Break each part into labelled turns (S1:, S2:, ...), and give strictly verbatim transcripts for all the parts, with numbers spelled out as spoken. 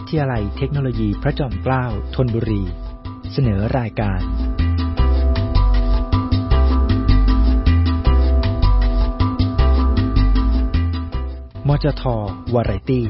S1: ทยาลัยเทคโนโลยีพระจอมเกล้าธนบุรีเสนอรายการมจท.วาไรตี้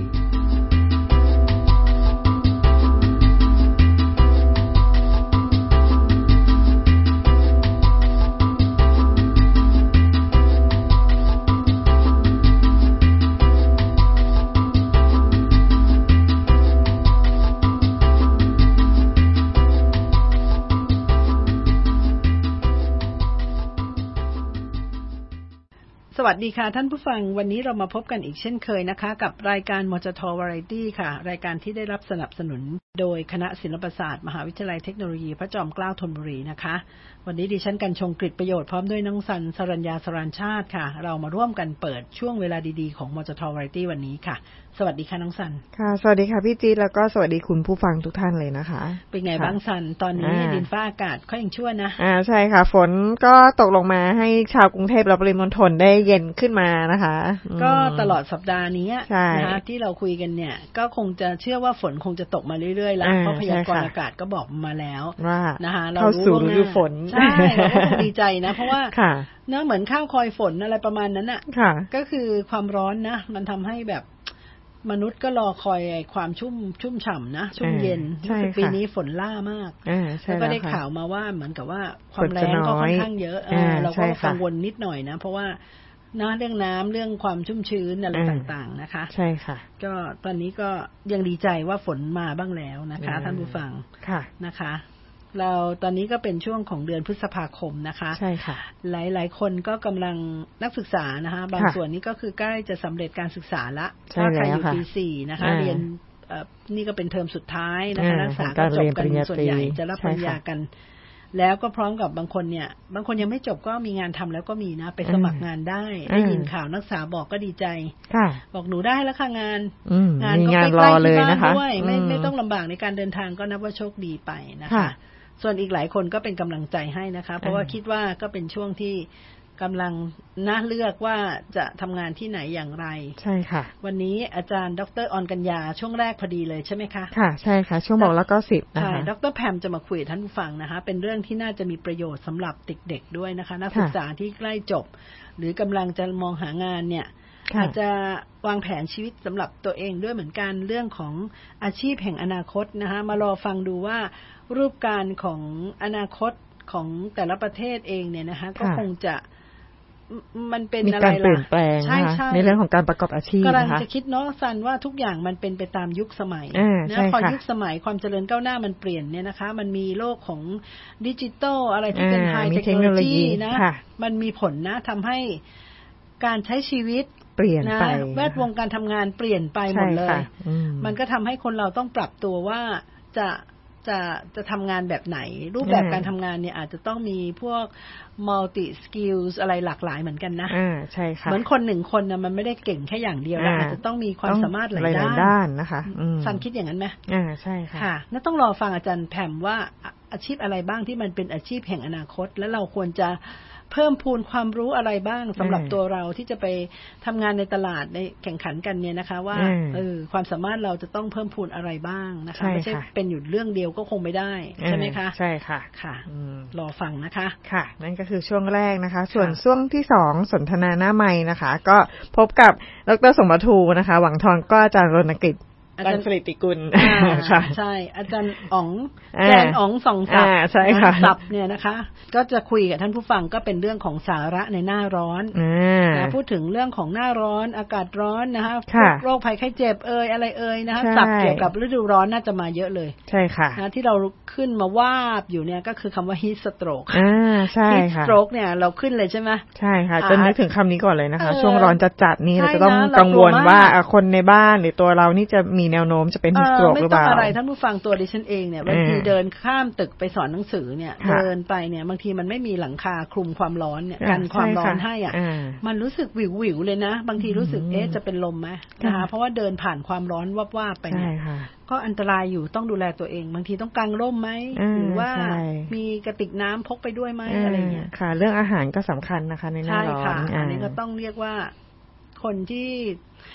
S2: สวัสดีค่ะท่านผู้ฟังวันนี้เรามาพบกันอีกเช่นเคยนะคะกับรายการมจท.วาไรตี้ค่ะรายการที่ได้รับสนับสนุนโดยคณะศิลปศาสตร์มหาวิทยาลัยเทคโนโลยีพระจอมเกล้าธนบุรีนะคะวันนี้ดิฉันกันชงกฤษประโยชน์พร้อมด้วยน้องสันสรัญญาสรานชาติค่ะเรามาร่วมกันเปิดช่วงเวลาดีๆของมจท.วาไรตี้วันนี้ค่ะสวัสดีค่ะน้องสัน
S3: ค่ะสวัสดีค่ะพี่จี๊ดแล้วก็สวัสดีคุณผู้ฟังทุกท่านเลยนะคะ
S2: เป็นไงบ้างสันตอนนี้ดินฟ้าอากาศค่อยยังชั่วนะ
S3: อ่าใช่ค่ะฝนก็ตกลงมาให้ชาวกรุงเทพและปริมณฑลได้เย็นขึ้นมานะคะ
S2: ก็ตลอดสัปดาห์นี้นะคะที่เราคุยกันเนี่ยก็คงจะเชื่อว่าฝนคงจะตกมาเรื่อยๆแล้วเพราะพยากรณ์อากาศก็บอกมาแล้วนะคะเรารู้ว่าฤดูฝนใช่เราก็คงดีใจนะเพราะว่าเนื้อเหมือนข้าวคอยฝนอะไรประมาณนั้นอ่ะก็คือความร้อนนะมันทำให้แบบมนุษย์ก็รอคอยความชุ่มชุ่มฉ่ำนะชุ่มเย็นปีนี้ฝนล่ามากแล้วก็ได้ข่าวมาว่าเหมือนกับว่าความแรงก็ค่อนข้างเยอะเราก็กังวลนิดหน่อยนะเพราะว่านะเรื่องน้ำเรื่องความชุ่มชื้นอะไรต่างๆนะคะ
S3: ใช่ค่ะ
S2: ก็ตอนนี้ก็ยังดีใจว่าฝนมาบ้างแล้วนะคะท่านผู้ฟังนะคะเราตอนนี้ก็เป็นช่วงของเดือนพฤษภาคมนะคะ
S3: ใช่ค่ะ
S2: หลายๆคนก็กำลังนักศึกษานะคะบางส่วนนี้ก็คือใกล้จะสำเร็จการศึกษาละถ้าใครอยู่ปีสี่นะคะเรียนนี่ก็เป็นเทอมสุดท้ายนะคะนักศึกษาก็จบกันส่วนใหญ่จะรับปริญญากันแล้วก็พร้อมกับบางคนเนี่ยบางคนยังไม่จบก็มีงานทำแล้วก็มีนะไปสมัครงานได้ได้ยินข่าวนักศึกษาบอกก็ดีใจบอกหนูได้แล้วค่ะงาน
S3: งานก็ใกล้ๆที่บ้าน
S2: ด้วยไม่ไม่ต้องลำบากในการเดินทางก็นับว่าโชคดีไปนะคะส่วนอีกหลายคนก็เป็นกำลังใจให้นะคะเพราะว่าคิดว่าก็เป็นช่วงที่กำลังน่าเลือกว่าจะทำงานที่ไหนอย่างไร
S3: ใช่ค่ะ
S2: วันนี้อาจารย์ดร.ออนกัญญาช่วงแรกพอดีเลยใช่ไหมคะ
S3: ค่ะใช่ค่ะช่วงบอกแล้วก็สิบนะคะ
S2: ใช่ดร.แพมจะมาคุยกับท่านผู้ฟังนะคะเป็นเรื่องที่น่าจะมีประโยชน์สำหรับเด็กๆด้วยนะคะนักศึกษาที่ใกล้จบหรือกำลังจะมองหางานเนี่ยอาจจะวางแผนชีวิตสำหรับตัวเองด้วยเหมือนกันเรื่องของอาชีพแห่งอนาคตนะคะมารอฟังดูว่ารูปการของอนาคตของแต่ละประเทศเองเนี่ยนะคะก็คงจะมันเป็นอะไรล่ะมีการ
S3: เปลี่ยนแปลงนะคะในเรื่องของการประกอบอาชีพนะคะ
S2: กำลังจะคิดเนาะซันว่าทุกอย่างมันเป็นไปตามยุคสมัยนะพอยุคสมัยความเจริญก้าวหน้ามันเปลี่ยนเนี่ยนะคะมันมีโลกของดิจิตอลอะไรที่เป็นไฮเทคโนโลยีนะมันมีผลนะทำให้การใช้ชีวิต
S3: เปลี่ยนไป
S2: แวดวงการทำงานเปลี่ยนไปหมดเลยมันก็ทำให้คนเราต้องปรับตัวว่าจะจะจะทำงานแบบไหนรูปแบบการทำงานเนี่ยอาจจะต้องมีพวก multi skills อะไรหลากหลายเหมือนกันนะ
S3: อ่าใช่ค่ะ
S2: เหมือนคนหนึ่งคนนะมันไม่ได้เก่งแค่อย่างเดียวนะอาจจะต้องมีความสามารถหลายด้าน
S3: ด้านนะคะ
S2: ซันคิดอย่างนั้นไหม
S3: อ่าใช่ค่ะ
S2: ค่ะนั่นต้องรอฟังอาจารย์แพมว่าอาชีพอะไรบ้างที่มันเป็นอาชีพแห่งอนาคตแล้วเราควรจะเพิ่มพูนความรู้อะไรบ้างสำหรับตัวเราที่จะไปทำงานในตลาดในแข่งขันกันเนี่ยนะคะว่าเออความสามารถเราจะต้องเพิ่มพูนอะไรบ้างนะคะไม่ใช่เป็นอยู่เรื่องเดียวก็คงไม่ได้ใช่ไหมคะ
S3: ใช่ค่ะ
S2: ค่ะรอฟังนะคะ
S3: ค่ะนั่นก็คือช่วงแรกนะคะส่วนช่วงที่สองสนทนาหน้าไมค์นะคะก็พบกับดร.สมบัติทูนะคะหวังทองก็อาจารย์รณกฤษ
S2: อาจารย์
S3: สริติกุล
S2: ค่ะใช่อาจารย์อ๋องแจนอ๋องส่องศัพท์
S3: ใช่ค่ะ
S2: ศัพท์เนี่ยนะคะก็จะคุยกับท่านผู้ฟังก็เป็นเรื่องของสาระในหน้าร้อนนะพูดถึงเรื่องของหน้าร้อนอากาศร้อนนะคะโรคภัยไข้เจ็บเอ่ยอะไรเอ่ยนะคะศัพท์เกี่ยวกับฤดูร้อนน่าจะมาเยอะเลย
S3: ใช่ค่ะ
S2: นะที่เราขึ้นมาวาบอยู่เนี่ยก็คือคำว่า heat stroke
S3: อ่าใช่ค่ะ
S2: heat stroke เนี่ยเราขึ้นเลยใช่ไหม
S3: ใช่ค่ะจะนึกถึงคำนี้ก่อนเลยนะคะช่วงร้อนจัดๆนี่เราจะต้องกังวลว่าคนในบ้านหรือตัวเรานี่จะมีแนวโน้มจะเป็น
S2: ไม่ต้องอะไรท่านผู้ฟังตัวดิฉันเองเนี่ยบางทีเดินข้ามตึกไปสอนหนังสือเนี่ยเดินไปเนี่ยบางทีมันไม่มีหลังคาคลุมความร้อนเนี่ยกันความร้อนให้อ่ะมันรู้สึกวิววิวเลยนะบางทีรู้สึกเอ๊ะจะเป็นลมไหมนะคะเพราะว่าเดินผ่านความร้อนวาบๆไปเนี่ยก็อันตรายอยู่ต้องดูแลตัวเองบางทีต้องกางร่มไหมหรือว่ามีกระติกน้ำพกไปด้วยไหมอะไรเงี้ย
S3: ค่ะเรื่องอาหารก็สำคัญนะคะในหน้าร้อน
S2: ใช่ค่ะอันนี้ก็ต้องเรียกว่าคนที่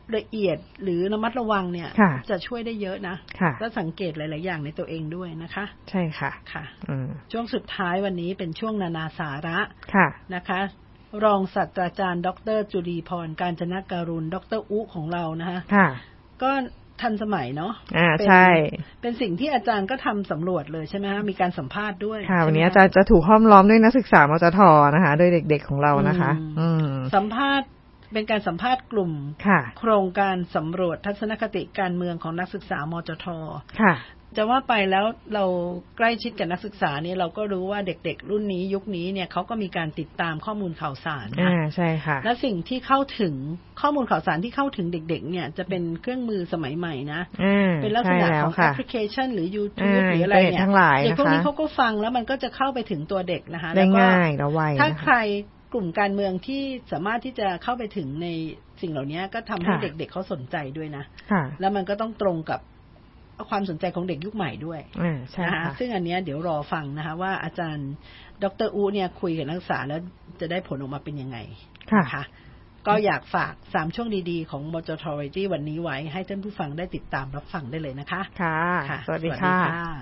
S2: ละเอียดหรือระมัดระวังเนี่ยจะช่วยได้เยอะนะและสังเกตหลายๆอย่างในตัวเองด้วยนะคะ
S3: ใช่ค่ะ
S2: ค่ะช่วงสุดท้ายวันนี้เป็นช่วงนานาสาระนะคะรองศาสตราจารย์ดร.จุลีพรกาญจนการุณดร.อุของเรานะคะก็ทันสมัยเนาะ
S3: อ่าใช่
S2: เป็นสิ่งที่อาจารย์ก็ทำสำรวจเลยใช่ไหมคะมีการสัมภาษณ์ด้วย
S3: ค่ะวันนี้อาจารย์จะถูกห้อมล้อมด้วยนักศึกษามจท.นะคะโดยเด็กๆของเรานะคะ
S2: สัมภาษณ์เป็นการสัมภาษณ์กลุ่มโครงการสำรวจทัศนคติการเมืองของนักศึกษามจท.ค่ะจะว่าไปแล้วเราใกล้ชิดกับนักศึกษาเนี่ยเราก็รู้ว่าเด็กๆรุ่นนี้ยุคนี้เนี่ยเขาก็มีการติดตามข้อมูลข่าวสารนะ
S3: อ่าใช่ค่ะ
S2: และสิ่งที่เข้าถึงข้อมูลข่าวสารที่เข้าถึงเด็กๆเนี่ยจะเป็นเครื่องมือสมัยใหม่นะเป็นลักษณะของแอปพลิเคชันหรือ YouTube หรืออะไรเนี่ยเด็กพวกนี้เขาก็ฟังแล้วมันก็จะเข้าไปถึงตัวเด็กนะคะ
S3: แล้วก็ง่ายแล้วไว
S2: ถ้าใครกลุ่มการเมืองที่สามารถที่จะเข้าไปถึงในสิ่งเหล่านี้ก็ทำให้เด็กๆเขาสนใจด้วยนะแล้วมันก็ต้องตรงกับความสนใจของเด็กยุคใหม่ด้วยนะคะซึ่งอันนี้เดี๋ยวรอฟังนะคะว่าอาจารย์ดร.อูเนี่ยคุยกับนักศึกษาแล้วจะได้ผลออกมาเป็นยังไงนะคะก็อยากฝากสามช่วงดีๆของมจท.วันนี้ไว้ให้ท่านผู้ฟังได้ติดตามรับฟังได้เลยนะคะ
S3: ค่ะสวัสดีค่ะ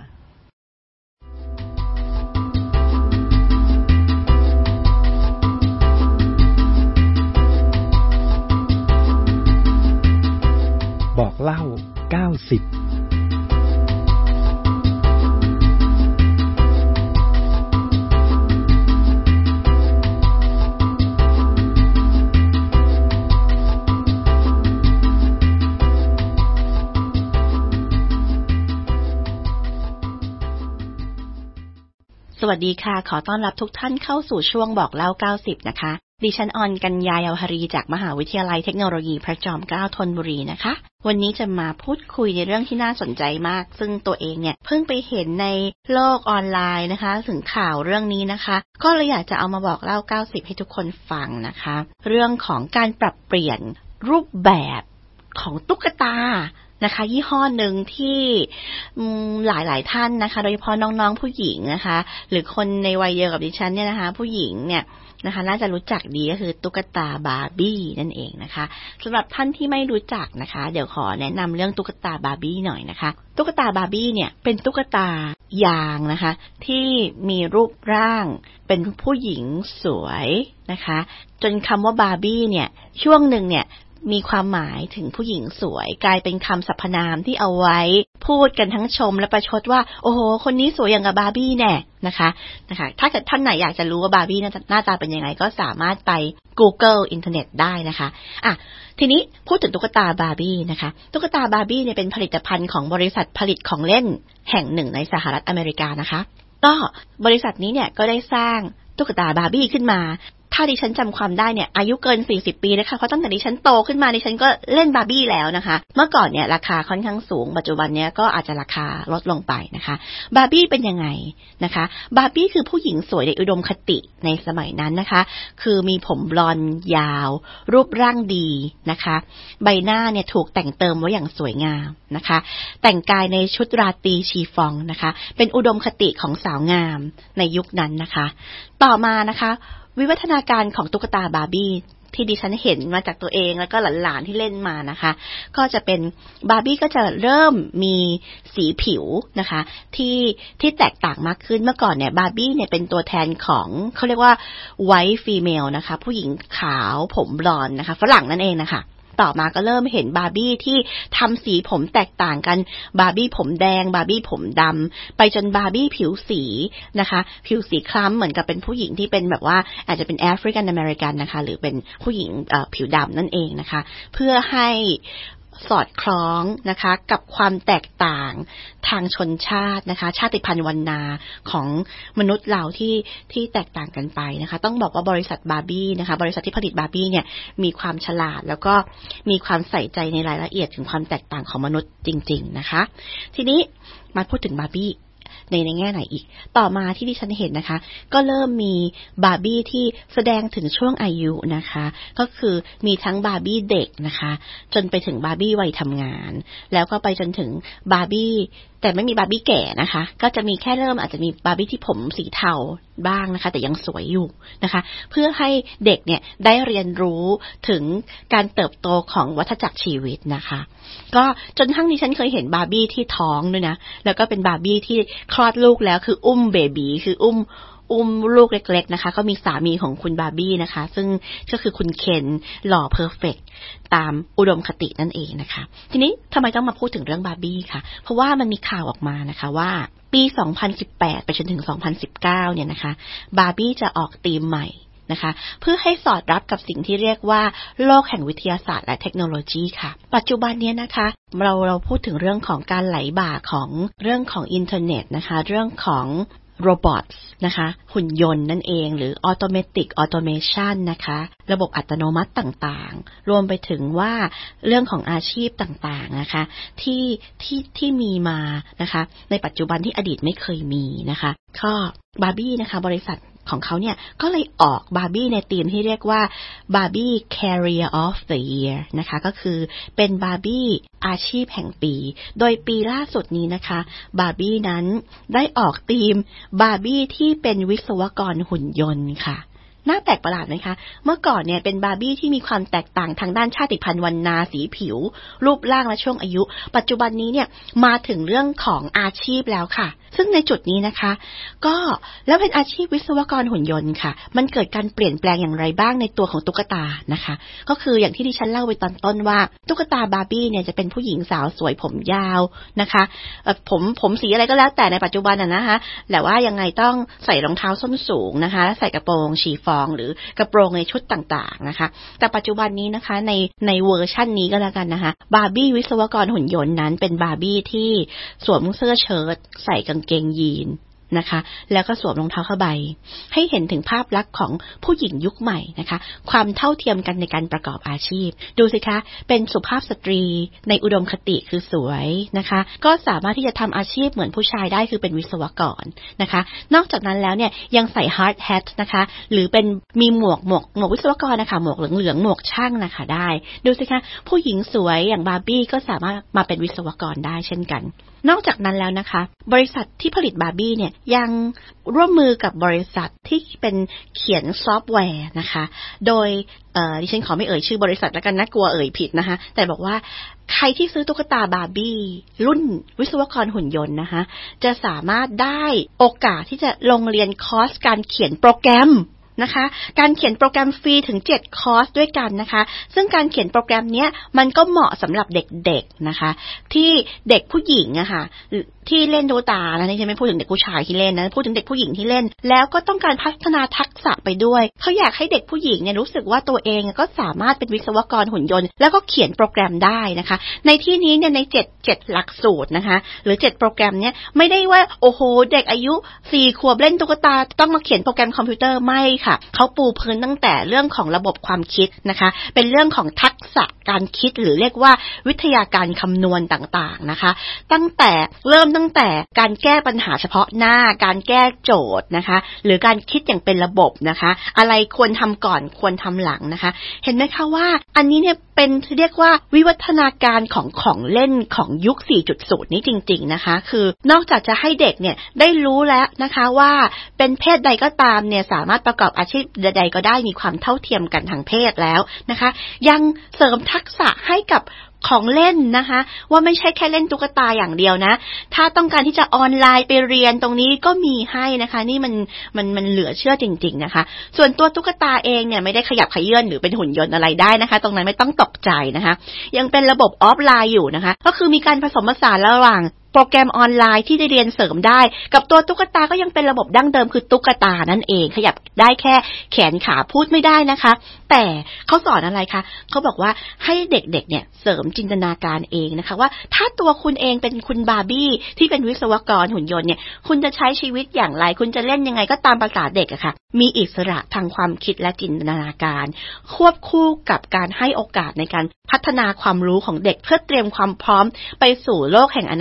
S1: บอกเล่าเก้าสิบ
S4: สวัสดีค่ะขอต้อนรับทุกท่านเข้าสู่ช่วงบอกเล่าเก้าสิบนะคะดิฉันออนกัญญา เยาวหรีจากมหาวิทยาลัยเทคโนโลยีพระจอมเกล้าธนบุรีนะคะวันนี้จะมาพูดคุยในเรื่องที่น่าสนใจมากซึ่งตัวเองเนี่ยเพิ่งไปเห็นในโลกออนไลน์นะคะถึงข่าวเรื่องนี้นะคะก็เลยอยากจะเอามาบอกเล่าเก้าสิบให้ทุกคนฟังนะคะเรื่องของการปรับเปลี่ยนรูปแบบของตุ๊กตานะคะยี่ห้อหนึ่งที่หลายๆท่านนะคะโดยเฉพาะน้องๆผู้หญิงนะคะหรือคนในวัยเดียวกับดิฉันเนี่ยนะคะผู้หญิงเนี่ยนะคะน่าจะรู้จักดีก็คือตุ๊กตาบาร์บี้นั่นเองนะคะสำหรับท่านที่ไม่รู้จักนะคะเดี๋ยวขอแนะนำเรื่องตุ๊กตาบาร์บี้หน่อยนะคะตุ๊กตาบาร์บี้เนี่ยเป็นตุ๊กตายางนะคะที่มีรูปร่างเป็นผู้หญิงสวยนะคะจนคำว่าบาร์บี้เนี่ยช่วงหนึ่งเนี่ยมีความหมายถึงผู้หญิงสวยกลายเป็นคำสรรพนามที่เอาไว้พูดกันทั้งชมและประชดว่าโอ้โหคนนี้สวยอย่างกับบาร์บี้แน่นะคะนะคะถ้าเกิดท่านไหนอยากจะรู้ว่าบาร์บี้หน้าตาเป็นยังไงก็สามารถไป Google อินเทอร์เน็ตได้นะคะอ่ะทีนี้พูดถึงตุ๊กตาบาร์บี้นะคะตุ๊กตาบาร์บี้เนี่ยเป็นผลิตภัณฑ์ของบริษัทผลิตของเล่นแห่งหนึ่งในสหรัฐอเมริกานะคะก็บริษัทนี้เนี่ยก็ได้สร้างตุ๊กตาบาร์บี้ขึ้นมาถ้าดิฉันจำความได้เนี่ยอายุเกินสี่สิบปีนะคะเพราะตั้งแต่ดิฉันโตขึ้นมาดิฉันก็เล่นบาร์บี้แล้วนะคะเมื่อก่อนเนี่ยราคาค่อนข้างสูงปัจจุบันเนี้ยก็อาจจะราคาลดลงไปนะคะบาร์บี้เป็นยังไงนะคะบาร์บี้คือผู้หญิงสวยในอุดมคติในสมัยนั้นนะคะคือมีผมบลอนด์ยาวรูปร่างดีนะคะใบหน้าเนี่ยถูกแต่งเติมไว้อย่างสวยงามนะคะแต่งกายในชุดราตรีชีฟองนะคะเป็นอุดมคติของสาวงามในยุคนั้นนะคะต่อมานะคะวิวัฒนาการของตุ๊กตาบาร์บี้ที่ดิฉันเห็นมาจากตัวเองแล้วก็หลานๆที่เล่นมานะคะก็จะเป็นบาร์บี้ก็จะเริ่มมีสีผิวนะคะที่ที่แตกต่างมากขึ้นเมื่อก่อนเนี่ยบาร์บี้เนี่ยเป็นตัวแทนของเขาเรียกว่า white female นะคะผู้หญิงขาวผมบลอนด์นะคะฝรั่งนั่นเองนะคะต่อมาก็เริ่มเห็นบาร์บี้ที่ทำสีผมแตกต่างกันบาร์บี้ผมแดงบาร์บี้ผมดำไปจนบาร์บี้ผิวสีนะคะผิวสีคล้ำเหมือนกับเป็นผู้หญิงที่เป็นแบบว่าอาจจะเป็นแอฟริกันอเมริกันนะคะหรือเป็นผู้หญิงผิวดำนั่นเองนะคะเพื่อให้สอดคล้องนะคะกับความแตกต่างทางชนชาตินะคะชาติพันธุ์วรรณาของมนุษย์เราที่ที่แตกต่างกันไปนะคะต้องบอกว่าบริษัทบาร์บี้นะคะบริษัทที่ผลิตบาร์บี้เนี่ยมีความฉลาดแล้วก็มีความใส่ใจในรายละเอียดถึงความแตกต่างของมนุษย์จริงๆนะคะทีนี้มาพูดถึงบาร์บี้ในในแง่ไหนอีกต่อมาที่ดิฉันเห็นนะคะก็เริ่มมีบาร์บี้ที่แสดงถึงช่วงอายุนะคะก็คือมีทั้งบาร์บี้เด็กนะคะจนไปถึงบาร์บี้วัยทำงานแล้วก็ไปจนถึงบาร์บี้แต่ไม่มีบาร์บี้แก่นะคะก็จะมีแค่เริ่มอาจจะมีบาร์บี้ที่ผมสีเทาบ้างนะคะแต่ยังสวยอยู่นะคะเพื่อให้เด็กเนี่ยได้เรียนรู้ถึงการเติบโตของวัฏจักรชีวิตนะคะก็จนทั้งนี้ฉันเคยเห็นบาร์บี้ที่ท้องด้วยนะแล้วก็เป็นบาร์บี้ที่คลอดลูกแล้วคืออุ้มเบบีคืออุ้มอุ้มลูกเล็กๆนะคะก็มีสามีของคุณบาร์บี้นะคะซึ่งก็คือคุณเคนหล่อเพอร์เฟคตามอุดมคตินั่นเองนะคะทีนี้ทำไมต้องมาพูดถึงเรื่องบาร์บี้คะเพราะว่ามันมีข่าวออกมานะคะว่าปีสองพันสิบแปดไปจนถึงสองพันสิบเก้าเนี่ยนะคะบาร์บี้จะออกธีมใหม่นะคะเพื่อให้สอดรับกับสิ่งที่เรียกว่าโลกแห่งวิทยาศาสตร์และเทคโนโลยีค่ะปัจจุบันนี้นะคะเราเราพูดถึงเรื่องของการไหลบ่าของเรื่องของอินเทอร์เน็ตนะคะเรื่องของโรบอทนะคะหุ่นยนต์นั่นเองหรือออโตเมติกออโตเมชันนะคะระบบอัตโนมัติต่างๆรวมไปถึงว่าเรื่องของอาชีพต่างๆนะคะที่ที่ที่มีมานะคะในปัจจุบันที่อดีตไม่เคยมีนะคะก็บาร์บี้นะคะบริษัทของเขาเนี่ยก็เลยออกบาร์บี้ในธีมที่เรียกว่าบาร์บี้ Career of the Year นะคะก็คือเป็นบาร์บี้อาชีพแห่งปีโดยปีล่าสุดนี้นะคะบาร์บี้นั้นได้ออกธีมบาร์บี้ที่เป็นวิศวกรหุ่นยนต์ค่ะน่าแปลกประหลาดไหมคะเมื่อก่อนเนี่ยเป็นบาร์บี้ที่มีความแตกต่างทางด้านชาติพันธุ์วรรณาสีผิวรูปร่างและช่วงอายุปัจจุบันนี้เนี่ยมาถึงเรื่องของอาชีพแล้วค่ะซึ่งในจุดนี้นะคะก็แล้วเป็นอาชีพวิศวกรหุ่นยนต์ค่ะมันเกิดการเปลี่ยนแปลงอย่างไรบ้างในตัวของตุ๊กตานะคะก็คืออย่างที่ดิฉันเล่าไปตอนต้นว่าตุ๊กตาบาร์บี้เนี่ยจะเป็นผู้หญิงสาวสวยผมยาวนะคะผมผมสีอะไรก็แล้วแต่ในปัจจุบันน่ะนะคะแต่ว่ายังไงต้องใส่รองเท้าส้นสูงนะคะและใส่กระโปรงชีฟองหรือกระโปรงในชุดต่างๆนะคะแต่ปัจจุบันนี้นะคะในในเวอร์ชั่นนี้ก็แล้วกันนะคะบาร์บี้วิศวกรหุ่นยนต์นั้นเป็นบาร์บี้ที่สวมเสื้อเชิ้ตใส่กางเกงยีนนะคะแล้วก็สวมรองเท้าผ้าใบให้เห็นถึงภาพลักษณ์ของผู้หญิงยุคใหม่นะคะความเท่าเทียมกันในการประกอบอาชีพดูสิคะเป็นสุภาพสตรีในอุดมคติคือสวยนะคะก็สามารถที่จะทำอาชีพเหมือนผู้ชายได้คือเป็นวิศวกรนะคะนอกจากนั้นแล้วเนี่ยยังใส่ hard hat นะคะหรือเป็นมีหมวกหมวกหมวกวิศวกรนะคะหมวกเหลืองๆหมวกช่างนะคะได้ดูสิคะผู้หญิงสวยอย่างบาร์บี้ก็สามารถมาเป็นวิศวกรได้เช่นกันนอกจากนั้นแล้วนะคะบริษัทที่ผลิตบาร์บี้เนี่ยยังร่วมมือกับบริษัทที่เป็นเขียนซอฟต์แวร์นะคะโดยเอ่อดิฉันขอไม่เอ่ยชื่อบริษัทแล้วกันนะกลัวเอ่ยผิดนะคะแต่บอกว่าใครที่ซื้อตุ๊กตาบาร์บี้รุ่นวิศวกรหุ่นยนต์นะคะจะสามารถได้โอกาสที่จะลงเรียนคอร์สการเขียนโปรแกรมนะคะการเขียนโปรแกรมฟรีถึงเจ็ดคอร์สด้วยกันนะคะซึ่งการเขียนโปรแกรมเนี้ยมันก็เหมาะสำหรับเด็กๆนะคะที่เด็กผู้หญิงอะค่ะที่เล่นตุ๊กตาแล้วนี่ฉันไม่พูดถึงเด็กผู้ชายที่เล่นนะพูดถึงเด็กผู้หญิงที่เล่นแล้วก็ต้องการพัฒนาทักษะไปด้วยเขาอยากให้เด็กผู้หญิงเนี่ยรู้สึกว่าตัวเองก็สามารถเป็นวิศวกรหุ่นยนต์แล้วก็เขียนโปรแกรมได้นะคะในที่นี้เนี่ยในเจ็ด เจ็ดหลักสูตรนะคะหรือเจ็ดโปรแกรมเนี้ยไม่ได้ว่าโอ้โหเด็กอายุสี่ขวบเล่นตุ๊กตาต้องมาเขียนโปรแกรมคอมพิวเตอร์ไม่ค่ะเขาปูพื้นตั้งแต่เรื่องของระบบความคิดนะคะเป็นเรื่องของทักษะการคิดหรือเรียกว่าวิทยาการคำนวณต่างๆนะคะตั้งแต่เริ่มตั้งแต่การแก้ปัญหาเฉพาะหน้าการแก้โจทย์นะคะหรือการคิดอย่างเป็นระบบนะคะอะไรควรทำก่อนควรทำหลังนะคะเห็นไหมคะว่าอันนี้เนี่ยเป็นเรียกว่าวิวัฒนาการของของเล่นของยุค สี่จุดศูนย์ นี้จริงๆนะคะคือนอกจากจะให้เด็กเนี่ยได้รู้แล้วนะคะว่าเป็นเพศใดก็ตามเนี่ยสามารถประกอบอาชีพใดๆก็ได้มีความเท่าเทียมกันทางเพศแล้วนะคะยังเสริมทักษะให้กับของเล่นนะคะว่าไม่ใช่แค่เล่นตุ๊กตาอย่างเดียวนะถ้าต้องการที่จะออนไลน์ไปเรียนตรงนี้ก็มีให้นะคะนี่มันมันมันเหลือเชื่อจริงๆนะคะส่วนตัวตุ๊กตาเองเนี่ยไม่ได้ขยับเขยื้อนหรือเป็นหุ่นยนต์อะไรได้นะคะตรงนั้นไม่ต้องตกใจนะคะยังเป็นระบบออฟไลน์อยู่นะคะก็คือมีการผสมผสานระหว่างโปรแกรมออนไลน์ที่ได้เรียนเสริมได้กับตัวตุ๊กตาก็ยังเป็นระบบดั้งเดิมคือตุ๊กตานั่นเองขยับได้แค่แขนขาพูดไม่ได้นะคะแต่เขาสอนอะไรคะเขาบอกว่าให้เด็กๆเนี่ยเสริมจินตนาการเองนะคะว่าถ้าตัวคุณเองเป็นคุณบาร์บี้ที่เป็นวิศวกรหุ่นยนต์เนี่ยคุณจะใช้ชีวิตอย่างไรคุณจะเล่นยังไงก็ตามภาษาเด็กอะค่ะมีอิสระทางความคิดและจินตนาการควบคู่กับการให้โอกาสในการพัฒนาความรู้ของเด็กเพื่อเตรียมความพร้อมไปสู่โลกแห่งอนาคต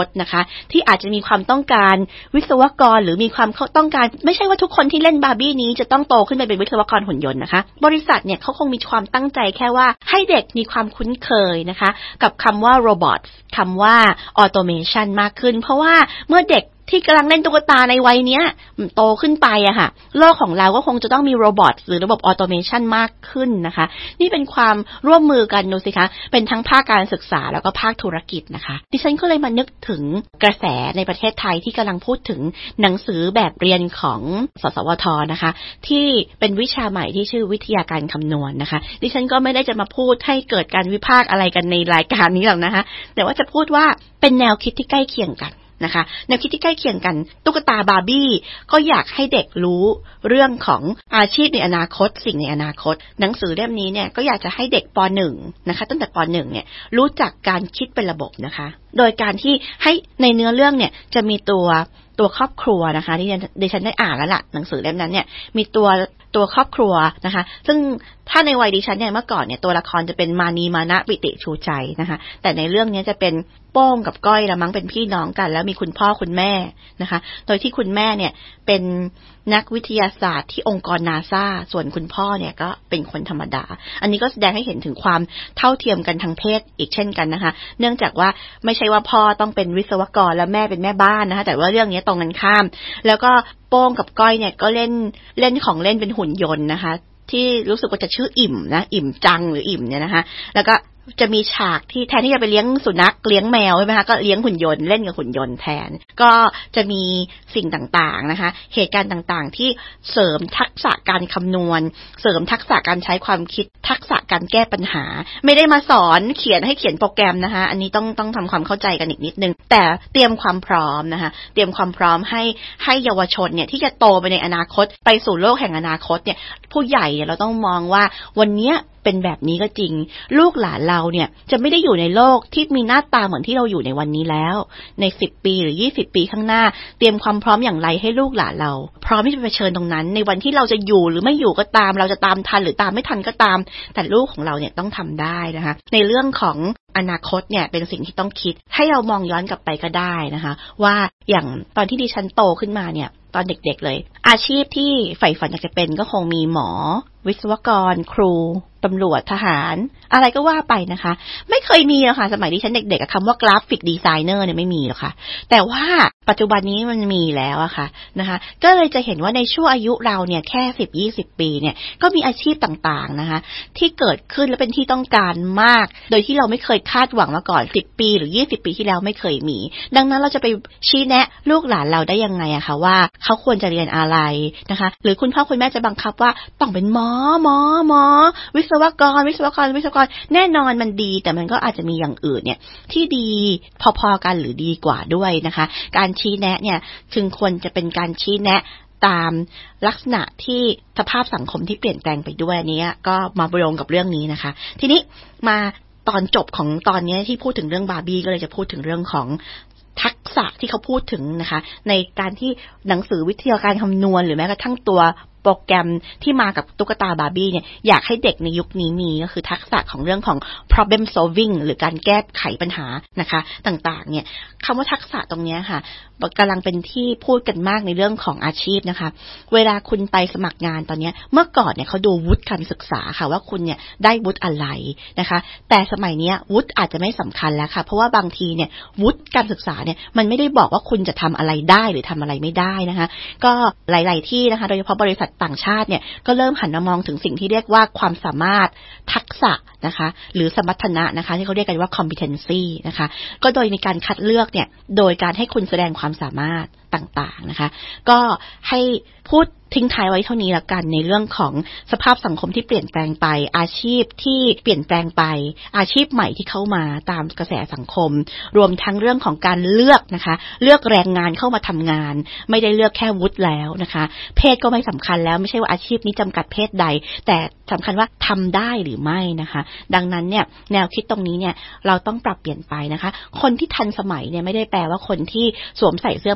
S4: นะคะที่อาจจะมีความต้องการวิศวกรหรือมีความต้องการไม่ใช่ว่าทุกคนที่เล่นบาร์บี้นี้จะต้องโตขึ้นไปเป็นวิศวกรหุ่นยนต์นะคะบริษัทเนี่ยเขาคงมีความตั้งใจแค่ว่าให้เด็กมีความคุ้นเคยนะคะกับคำว่าโรบอทคำว่าออโตเมชันมากขึ้นเพราะว่าเมื่อเด็กที่กำลังเล่นตุ๊กตาในวัยเนี้ยโตขึ้นไปอะค่ะโลกของเราก็คงจะต้องมีโรบอทหรือระบบออโตเมชันมากขึ้นนะคะนี่เป็นความร่วมมือกันดูสิคะเป็นทั้งภาคการศึกษาแล้วก็ภาคธุรกิจนะคะดิฉันก็เลยมานึกถึงกระแสในประเทศไทยที่กำลังพูดถึงหนังสือแบบเรียนของสสวทนะคะที่เป็นวิชาใหม่ที่ชื่อวิทยาการคำนวณ นะคะดิฉันก็ไม่ได้จะมาพูดให้เกิดการวิพากษ์อะไรกันในรายการนี้หรอกนะคะแต่ว่าจะพูดว่าเป็นแนวคิดที่ใกล้เคียงกันนะคะแนวคิดที่ใกล้เคียงกันตุ๊กตาบาร์บี้ก็อยากให้เด็กรู้เรื่องของอาชีพในอนาคตสิ่งในอนาคตหนังสือเล่มนี้เนี่ยก็อยากจะให้เด็กป หนึ่ง นะคะตั้งแต่ป หนึ่ง เนี่ยรู้จักการคิดเป็นระบบนะคะโดยการที่ให้ในเนื้อเรื่องเนี่ยจะมีตัวตัวครอบครัวนะคะที่ดิฉันได้อ่านแล้วล่ะหนังสือเล่มนั้นเนี่ยมีตัวตัวครอบครัวนะคะซึ่งถ้าในวัยดิฉันเนี่ยเมื่อก่อนเนี่ยตัวละครจะเป็นมานีมานะปิติชูใจนะคะแต่ในเรื่องนี้จะเป็นโป้งกับก้อยละมั้งเป็นพี่น้องกันแล้วมีคุณพ่อคุณแม่นะคะโดยที่คุณแม่เนี่ยเป็นนักวิทยาศาสตร์ที่องค์กร NASA ส่วนคุณพ่อเนี่ยก็เป็นคนธรรมดาอันนี้ก็แสดงให้เห็นถึงความเท่าเทียมกันทางเพศอีกเช่นกันนะคะเนื่องจากว่าไม่ใช่ว่าพ่อต้องเป็นวิศวกรแล้วแม่เป็นแม่บ้านนะคะแต่ว่าเรื่องนี้ตรงกันข้ามแล้วก็โป้งกับก้อยเนี่ยก็เล่นเล่นของเล่นเป็นหุ่นยนต์นะคะที่รู้สึกว่าจะชื่ออิ่มนะอิ่มจังหรืออิ่มเนี่ยนะคะแล้วก็จะมีฉากที่แทนที่จะไปเลี้ยงสุนัขเลี้ยงแมวใช่ไหมคะก็เลี้ยงหุ่นยนต์เล่นกับหุ่นยนต์แทนก็จะมีสิ่งต่างๆนะคะเหตุการณ์ต่างๆที่เสริมทักษะการคำนวณเสริมทักษะการใช้ความคิดทักษะการแก้ปัญหาไม่ได้มาสอนเขียนให้เขียนโปรแกรมนะคะอันนี้ต้องต้องทำความเข้าใจกันอีกนิดนึงแต่เตรียมความพร้อมนะคะเตรียมความพร้อมให้ให้เยาวชนเนี่ยที่จะโตไปในอนาคตไปสู่โลกแห่งอนาคตเนี่ยผู้ใหญ่เนี่ยเราต้องมองว่าวันนี้เป็นแบบนี้ก็จริงลูกหลานเราเนี่ยจะไม่ได้อยู่ในโลกที่มีหน้าตาเหมือนที่เราอยู่ในวันนี้แล้วในสิบปีหรือยี่สิบปีข้างหน้าเตรียมความพร้อมอย่างไรให้ลูกหลานเราพร้อมที่จะเผชิญตรงนั้นในวันที่เราจะอยู่หรือไม่อยู่ก็ตามเราจะตามทันหรือตามไม่ทันก็ตามแต่ลูกของเราเนี่ยต้องทำได้นะคะในเรื่องของอนาคตเนี่ยเป็นสิ่งที่ต้องคิดให้เรามองย้อนกลับไปก็ได้นะคะว่าอย่างตอนที่ดิฉันโตขึ้นมาเนี่ยตอนเด็กๆเลยอาชีพที่ใฝ่ฝันอยากจะเป็นก็คงมีหมอวิศวกรครูตำรวจทหารอะไรก็ว่าไปนะคะไม่เคยมีหรอกค่ะสมัยที่ฉันเด็กๆคำว่ากราฟิกดีไซเนอร์เนี่ยไม่มีหรอกค่ะแต่ว่าปัจจุบันนี้มันมีแล้วอะค่ะนะคะก็เลยจะเห็นว่าในช่วงอายุเราเนี่ยแค่ สิบ ยี่สิบ ปีเนี่ยก็มีอาชีพต่างๆนะคะที่เกิดขึ้นและเป็นที่ต้องการมากโดยที่เราไม่เคยคาดหวังมาก่อนสิบปีหรือยี่สิบปีที่แล้วไม่เคยมีดังนั้นเราจะไปชี้แนะลูกหลานเราได้ยังไงอะคะว่าเขาควรจะเรียนอะไรนะคะหรือคุณพ่อคุณแม่จะบังคับว่าต้องเป็นหมอหมอหมอวิศวกรวิศวกรวิศวกรแน่นอนมันดีแต่มันก็อาจจะมีอย่างอื่นเนี่ยที่ดีพอๆกันหรือดีกว่าด้วยนะคะการชี้แนะเนี่ยจึงควรจะเป็นการชี้แนะตามลักษณะที่สภาพสังคมที่เปลี่ยนแปลงไปด้วยอันนี้ก็มาโยงกับเรื่องนี้นะคะทีนี้มาตอนจบของตอนนี้ที่พูดถึงเรื่องบาร์บี้ก็เลยจะพูดถึงเรื่องของทักษะที่เขาพูดถึงนะคะในการที่หนังสือวิทยาการคำนวณหรือแม้กระทั่งตัวโปรแกรมที่มากับตุ๊กตาบาร์บี้เนี่ยอยากให้เด็กในยุคนี้มีก็คือทักษะของเรื่องของ problem solving หรือการแก้ไขปัญหานะคะต่างๆเนี่ยคำว่าทักษะตรงนี้ค่ะกำลังเป็นที่พูดกันมากในเรื่องของอาชีพนะคะเวลาคุณไปสมัครงานตอนนี้เมื่อก่อนเนี่ยเขาดูวุฒิการศึกษาค่ะว่าคุณเนี่ยได้วุฒิอะไรนะคะแต่สมัยนี้วุฒิอาจจะไม่สำคัญแล้วค่ะเพราะว่าบางทีเนี่ยวุฒิการศึกษาเนี่ยมันไม่ได้บอกว่าคุณจะทำอะไรได้หรือทำอะไรไม่ได้นะคะก็หลายๆที่นะคะโดยเฉพาะบริษัทต่างชาติเนี่ยก็เริ่มหันมามองถึงสิ่งที่เรียกว่าความสามารถทักษะนะคะหรือสมรรถนะนะคะที่เขาเรียกกันว่า competency นะคะก็โดยมีการคัดเลือกเนี่ยโดยการให้คุณแสดงความสามารถต่างๆนะคะก็ให้พูดทิ้งท้ายไว้เท่านี้ละกันในเรื่องของสภาพสังคมที่เปลี่ยนแปลงไปอาชีพที่เปลี่ยนแปลงไปอาชีพใหม่ที่เข้ามาตามกระแสสังคมรวมทั้งเรื่องของการเลือกนะคะเลือกแรงงานเข้ามาทำงานไม่ได้เลือกแค่วุฒิแล้วนะคะเพศก็ไม่สำคัญแล้วไม่ใช่ว่าอาชีพนี้จำกัดเพศใดแต่สำคัญว่าทำได้หรือไม่นะคะดังนั้นเนี่ยแนวคิดตรงนี้เนี่ยเราต้องปรับเปลี่ยนไปนะคะคนที่ทันสมัยเนี่ยไม่ได้แปลว่าคนที่สวมใส่เสื้อผ้าอา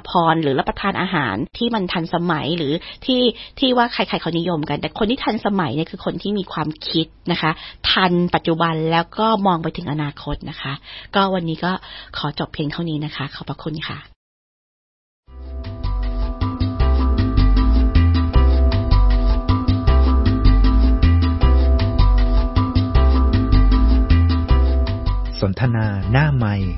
S4: พรหรือรับประทานอาหารที่มันทันสมัยหรือที่ที่ว่าใครๆเขานิยมกันแต่คนที่ทันสมัยเนี่ยคือคนที่มีความคิดนะคะทันปัจจุบันแล้วก็มองไปถึงอนาคตนะคะก็วันนี้ก็ขอจบเพียงเท่านี้นะคะขอบพระคุณค่ะ
S1: สนทนาหน้าไมค์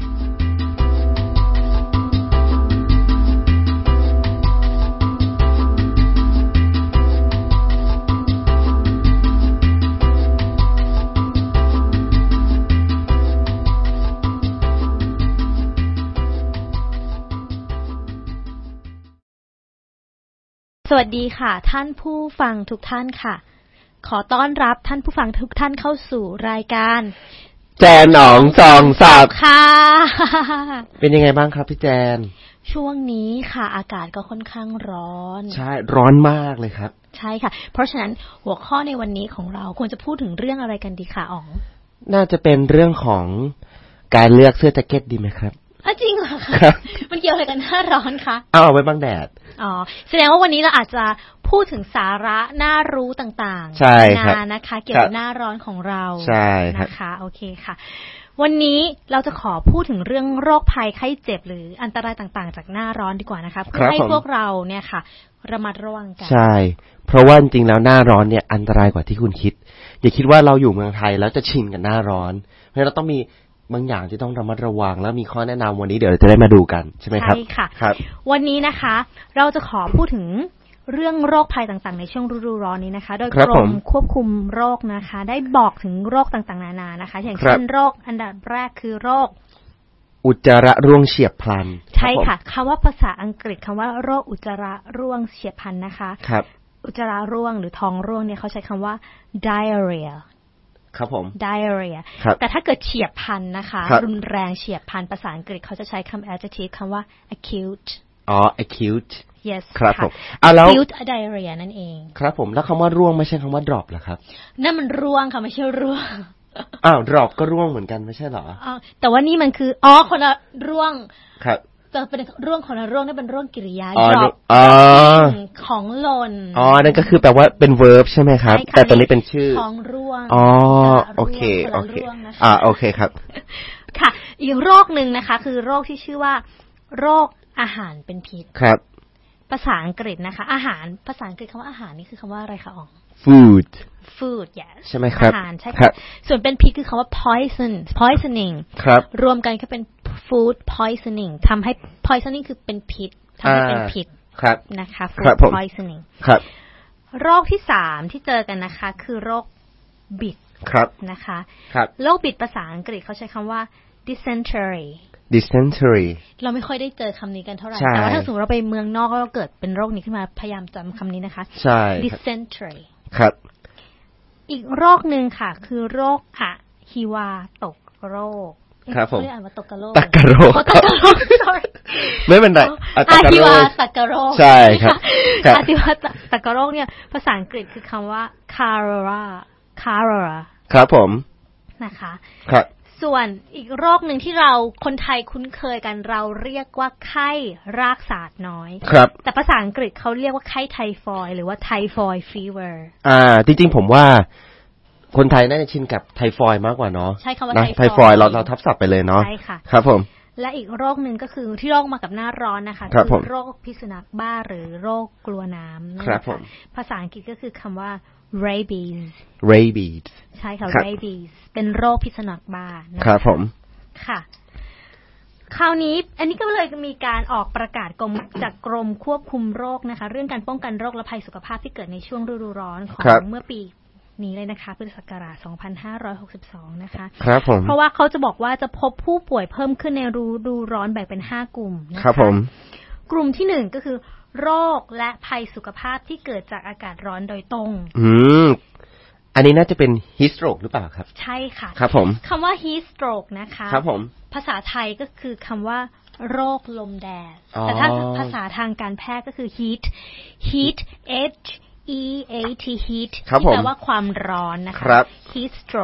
S5: สวัสดีค่ะท่านผู้ฟังทุกท่านค่ะขอต้อนรับท่านผู้ฟังทุกท่านเข้าสู่รายการ
S6: แจนหนองจองสับ
S5: ค่ะ
S6: เป็นยังไงบ้างครับพี่แจน
S5: ช่วงนี้ค่ะอากาศก็ค่อนข้างร้อน
S6: ใช่ร้อนมากเลยครับ
S5: ใช่ค่ะเพราะฉะนั้นหัวข้อในวันนี้ของเราควรจะพูดถึงเรื่องอะไรกันดีคะอ๋อง
S6: น่าจะเป็นเรื่องของการเลือกเสื้อแจ็คเก็ตดีไหมครับ
S5: อ่ะจริงเหรอคะมันเกี่ยวอะไรกันหน้าร้อนคะ
S6: เอาเอาไว้บังแดด
S5: อ๋อแสดงว่าวันนี้เราอาจจะพูดถึงสาระน่ารู้ต่าง
S6: ๆใช่ครับ
S5: นะคะเกี่ยวกับหน้าร้อนของเรา
S6: ใช่
S5: นะคะโอเคค่ะวันนี้เราจะขอพูดถึงเรื่องโรคภัยไข้เจ็บหรืออันตรายต่างๆจากหน้าร้อนดีกว่านะคะเพื่อให้พวกเราเนี่ยค่ะระมัดระวังกัน
S6: ใช่เพราะว่าจริงๆแล้วหน้าร้อนเนี่ยอันตรายกว่าที่คุณคิดอย่าคิดว่าเราอยู่เมืองไทยแล้วจะชินกับหน้าร้อนเพราะเราต้องมีบางอย่างที่ต้องระมัดระวังแล้วมีข้อแนะนำวันนี้เดี๋ยวจะได้มาดูกันใช่ไหมครับ
S5: ใช่ค่ะครับวันนี้นะคะเราจะขอพูดถึงเรื่องโรคภัยต่างๆในช่วงฤดูร้อนนี้นะคะโดยกรมควบคุมโรคนะคะได้บอกถึงโรคต่างๆนานานะคะอย่างเช่นโรคอันดับแรกคือโรค
S6: อุจจาระร่วงเฉียบพลัน
S5: ใช่ค่ะคำว่าภาษาอังกฤษคำว่าโรคอุจจาระร่วงเฉียบพลันนะคะ
S6: ครับ
S5: อุจจาระร่วงหรือท้องร่วงเนี่ยเขาใช้คำว่า diarrhea
S6: ครับผม
S5: diarrhea แต่ถ้าเกิดเฉียบพลันนะคะรุนแรงเฉียบพลันภาษาอังกฤษเขาจะใช้คำ adjective คำว่า acute
S6: อ๋อ acute
S5: yes
S6: ครับผม
S5: acute diarrhea นั่นเอง
S6: ครับผมแล้วคำว่าร่วงไม่ใช่คำว่า drop เหรอครับ
S5: นั่นมันร่วงค่ะไม่ใช่ร่วง
S6: อ้าว drop ก็ร่วงเหมือนกันไม่ใช่เหรอ
S5: อ๋อแต่ว่านี่มันคืออ๋อคนละร่วง
S6: ครับ
S5: แต่เป็นร่วงของละร่วงนี่เป็นร่วงกริยา
S6: drop
S5: ของหล่น
S6: อ๋อนั่นก็คือแปลว่าเป็น verb ใช่ไหมครับแต่ตัวนี้เป็นชื่อ
S5: ของร่วง
S6: อ๋อโอเคโอเคอ่าโอเคครับ
S5: ค่ะอีกโรคนึงนะคะคือโรคที่ชื่อว่าโรคอาหารเป็นพิษ
S6: ครับ
S5: ภาษาอังกฤษนะคะอาหารภาษาอังกฤษคำว่าอาหารนี่คือคำว่าอะไรคะอ๋อง
S6: food
S5: food yes
S6: ใช่ไหมครับ
S5: อาหารใช่ค่ะส่วนเป็นพิษคือคำว่า poison poisoning
S6: ครับ
S5: รวมกันก็เป็น food poisoning ทำให้ poisoning คือเป็นพิษทำให้เป็นพิษ
S6: ครับ
S5: นะคะ food poisoning
S6: ครับ
S5: โรคที่สามที่เจอกันนะคะคือโรคบิด
S6: ครับ
S5: นะคะ
S6: ครับ
S5: โรคบิดภาษาอังกฤษเขาใช้คำว่า dysentery
S6: dysentery
S5: เราไม่ค่อยได้เจอคำนี้กันเท่าไหร่แต่ว่าถ้าสมมติเราไปเมืองนอกแล้วเกิดเป็นโรคนี้ขึ้นมาพยายามจำคำนี้นะคะ
S6: ใช่
S5: dysentery
S6: ครับ
S5: อีกโรคหนึ่งค่ะคือโรคอะฮิวาตกโรค
S6: ครับผม
S5: เรียกอ่านว่าตกกะโรค
S6: ตกกะโรค
S5: ตกกะโรค
S6: ไม่เป็นไร
S5: อะฮิวาตกกะโรค
S6: ใช่ครับ
S5: อะฮิวาตกกะโรคเนี่ยภาษาอังกฤษคือคำว่า cholera cholera
S6: ครับผม
S5: นะคะ
S6: ครับ
S5: ส่วนอีกโรคหนึ่งที่เราคนไทยคุ้นเคยกันเราเรียกว่าไข้รากศาสตร์น้อย
S6: ครับ
S5: แต่ภาษาอังกฤษเขาเรียกว่าไข้ไทฟอยด์หรือว่าไทฟอยด์ฟีเวอร์
S6: อ่าจริงๆผมว่าคนไทยน่าจะชินกับไทฟอยด์มากกว่าเนาะ
S5: ใช่คำว่า
S6: ไทฟอยด์เราเราทับศัพท์ไปเลยเนาะ
S5: ใช่ค่ะ
S6: ครับผม
S5: และอีกโรคหนึ่งก็คือที่โรคมากับหน้าร้อนนะคะ
S6: คือ
S5: โรคพิษสุนัขบ้าหรือโรคกลัวน้ำ
S6: ครับผม
S5: ภาษาอังกฤษก็คือคำว่า rabies
S6: rabies
S5: ใช่ค่ะ rabies เป็นโรคพิษสุนัขบ้า
S6: ครับผม
S5: ค่ะคราวนี้อันนี้ก็เลยมีการออกประกาศกรมจากกรมควบคุมโรคนะคะเรื่องการป้องกันโรคและภัยสุขภาพที่เกิดในช่วงฤดูร้อนของเมื่อปีนี้เลยนะคะพุทธศักราชสองพันห้าร้อยหกสิบสองนะคะ
S6: ครับผม
S5: เพราะว่าเขาจะบอกว่าจะพบผู้ป่วยเพิ่มขึ้นในฤดูร้อนแบ่งเป็นห้ากลุ่มนะคะ
S6: ครับผม
S5: กลุ่มที่หนึ่งก็คือโรคและภัยสุขภาพที่เกิดจากอากาศร้อนโดยตรง
S6: อืมอันนี้น่าจะเป็น heat stroke หรือเปล่าครับ
S5: ใช่ค่ะ
S6: ครับผม
S5: คำว่า heat stroke นะคะ
S6: ครับผม
S5: ภาษาไทยก็คือคำว่าโรคลมแดดแต่ถ้าภาษาทางการแพทย์ก็คือ heat heat h e a t heat ที่แปลว่าความร้อนนะคะ heat stroke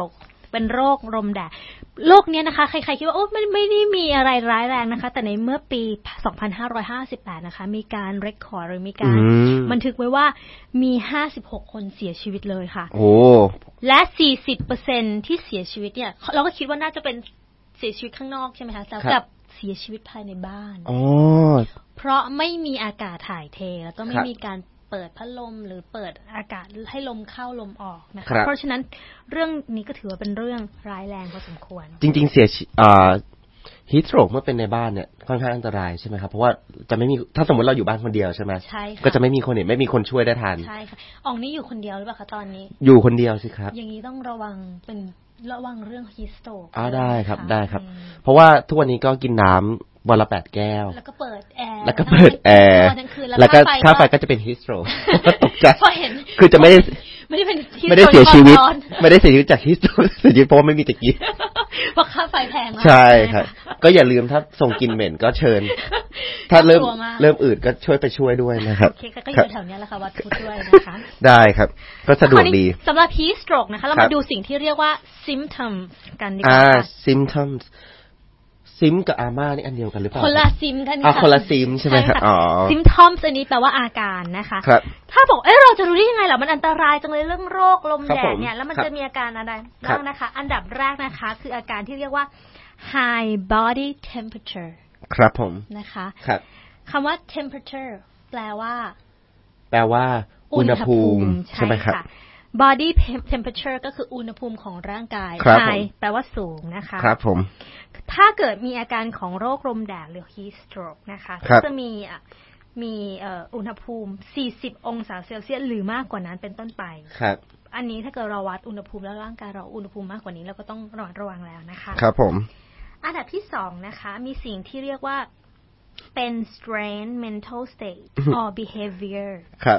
S5: เป็นโรคลมแดดโรคนี้นะคะใครๆคิดว่าโอ้ไม่ไม่ได้มีอะไรร้ายแรงนะคะแต่ในเมื่อปีสองพันห้าร้อยห้าสิบแปดนะคะมีการเรคคอร์ดหรือมีการบันทึกไว้ว่ามีห้าสิบหกคนเสียชีวิตเลยค่ะโอ้และ สี่สิบเปอร์เซ็นต์ ที่เสียชีวิตเนี่ยเราก็คิดว่าน่าจะเป็นเสียชีวิตข้างนอกใช่ไหมคะแต่กับเสียชีวิตภายในบ้านอ๋อเพราะไม่มีอากาศถ่ายเทแล้วก็ไม่มีการเปิดพัดลมหรือเปิดอากาศให้ลมเข้าลมออกนะคะเพราะฉะนั้นเรื่องนี้ก็ถือว่าเป็นเรื่องร้ายแรงพอสมควร
S6: จริงๆเสียอ่าฮีทโสโตรกเมื่อเป็นในบ้านเนี่ยค่อนข้างอันตรายใช่ไหมครับเพราะว่าจะไม่มีถ้าสมมติเราอยู่บ้านคนเดียวใช่ไหมใช่ก็จะไม่มีคนเห็นไม่มีคนช่วยได้ทัน
S5: ใช่ค่ะอองนี่อยู่คนเดียวหรือเปล่าคะตอนนี้
S6: อยู่คนเดียวสิครับ
S5: อย่างนี้ต้องระวังเป็นระวังเรื่องฮีทโสโตรก
S6: อ่าได้ครับได้ครับเพราะว่าทุกวันนี้ก็กินน้ำวันละแปดแก้ว
S5: แล้วก็เปิดแอร์
S6: แล้วก็เปิดแอร์แล้วก็ค่าไฟก็จะเป็นฮีทโสโตรกตกใจคือจะไม่ได้
S5: ไม่ได้เป็น
S6: ไม่ได้เสียชีวิตไม่ได้เสียชีวิตจากฮีทโสโตรกเสียชีวิตเพราะว่าไม่มีตะกี้
S5: เพราะค่าไฟแพง
S6: ใช่ครับก็อย่าลืมถ้าส่งกินเหม็นก็เชิญถ้าเริ่มเริ่มอืดก็ช่วยไปช่วยด้วยนะครับ
S5: โอเคก็อยู่แถวนี้แหละค่ะวัดพุทธด้วยนะคะ
S6: ได้ครับก็สะดวกดี
S5: สำหรับ heat stroke นะคะเรามาดูสิ่งที่เรียกว่า symptoms กันดีกว่า
S6: อ่า symptomsซิมกับอาม่านี่อันเดียวกันหรือเปล่า
S5: คนละซิมกัน
S6: ค่ะอ๋อคนละซิมใช่ไหมครับอ๋อ
S5: symptoms อันนี้แปลว่าอาการนะคะครับถ้าบอกเอ๊ะเราจะรู้ได้ยังไงล่ะมันอันตรายจังเลยเรื่องโรคลมแดดเนี่ยแล้วมันจะมีอาการอะไรบ้างนะคะอันดับแรกนะคะคืออาการที่เรียกว่า high body temperature
S6: ครับผม
S5: นะคะครับคำว่า temperature แปลว่า
S6: แปลว่าอุณหภูมิใช่ไหมครับ
S5: body temperature ก็คืออุณหภูมิของร่างกาย high แปลว่าสูงนะคะ
S6: ครับผม
S5: ถ้าเกิดมีอาการของโรคลมแดดหรือ heat stroke นะคะก็จะมีมีอุณหภูมิสี่สิบองศาเซลเซียสหรือมากกว่านั้นเป็นต้นไปครับอันนี้ถ้าเกิดเราวัดอุณหภูมิแล้วร่างกายเราอุณหภูมิมากกว่านี้เราก็ต้องระมัดระวังแล้วนะคะ
S6: ครับผม
S5: อันดับที่สองนะคะมีสิ่งที่เรียกว่าเป็น strain mental state or behavior ครับ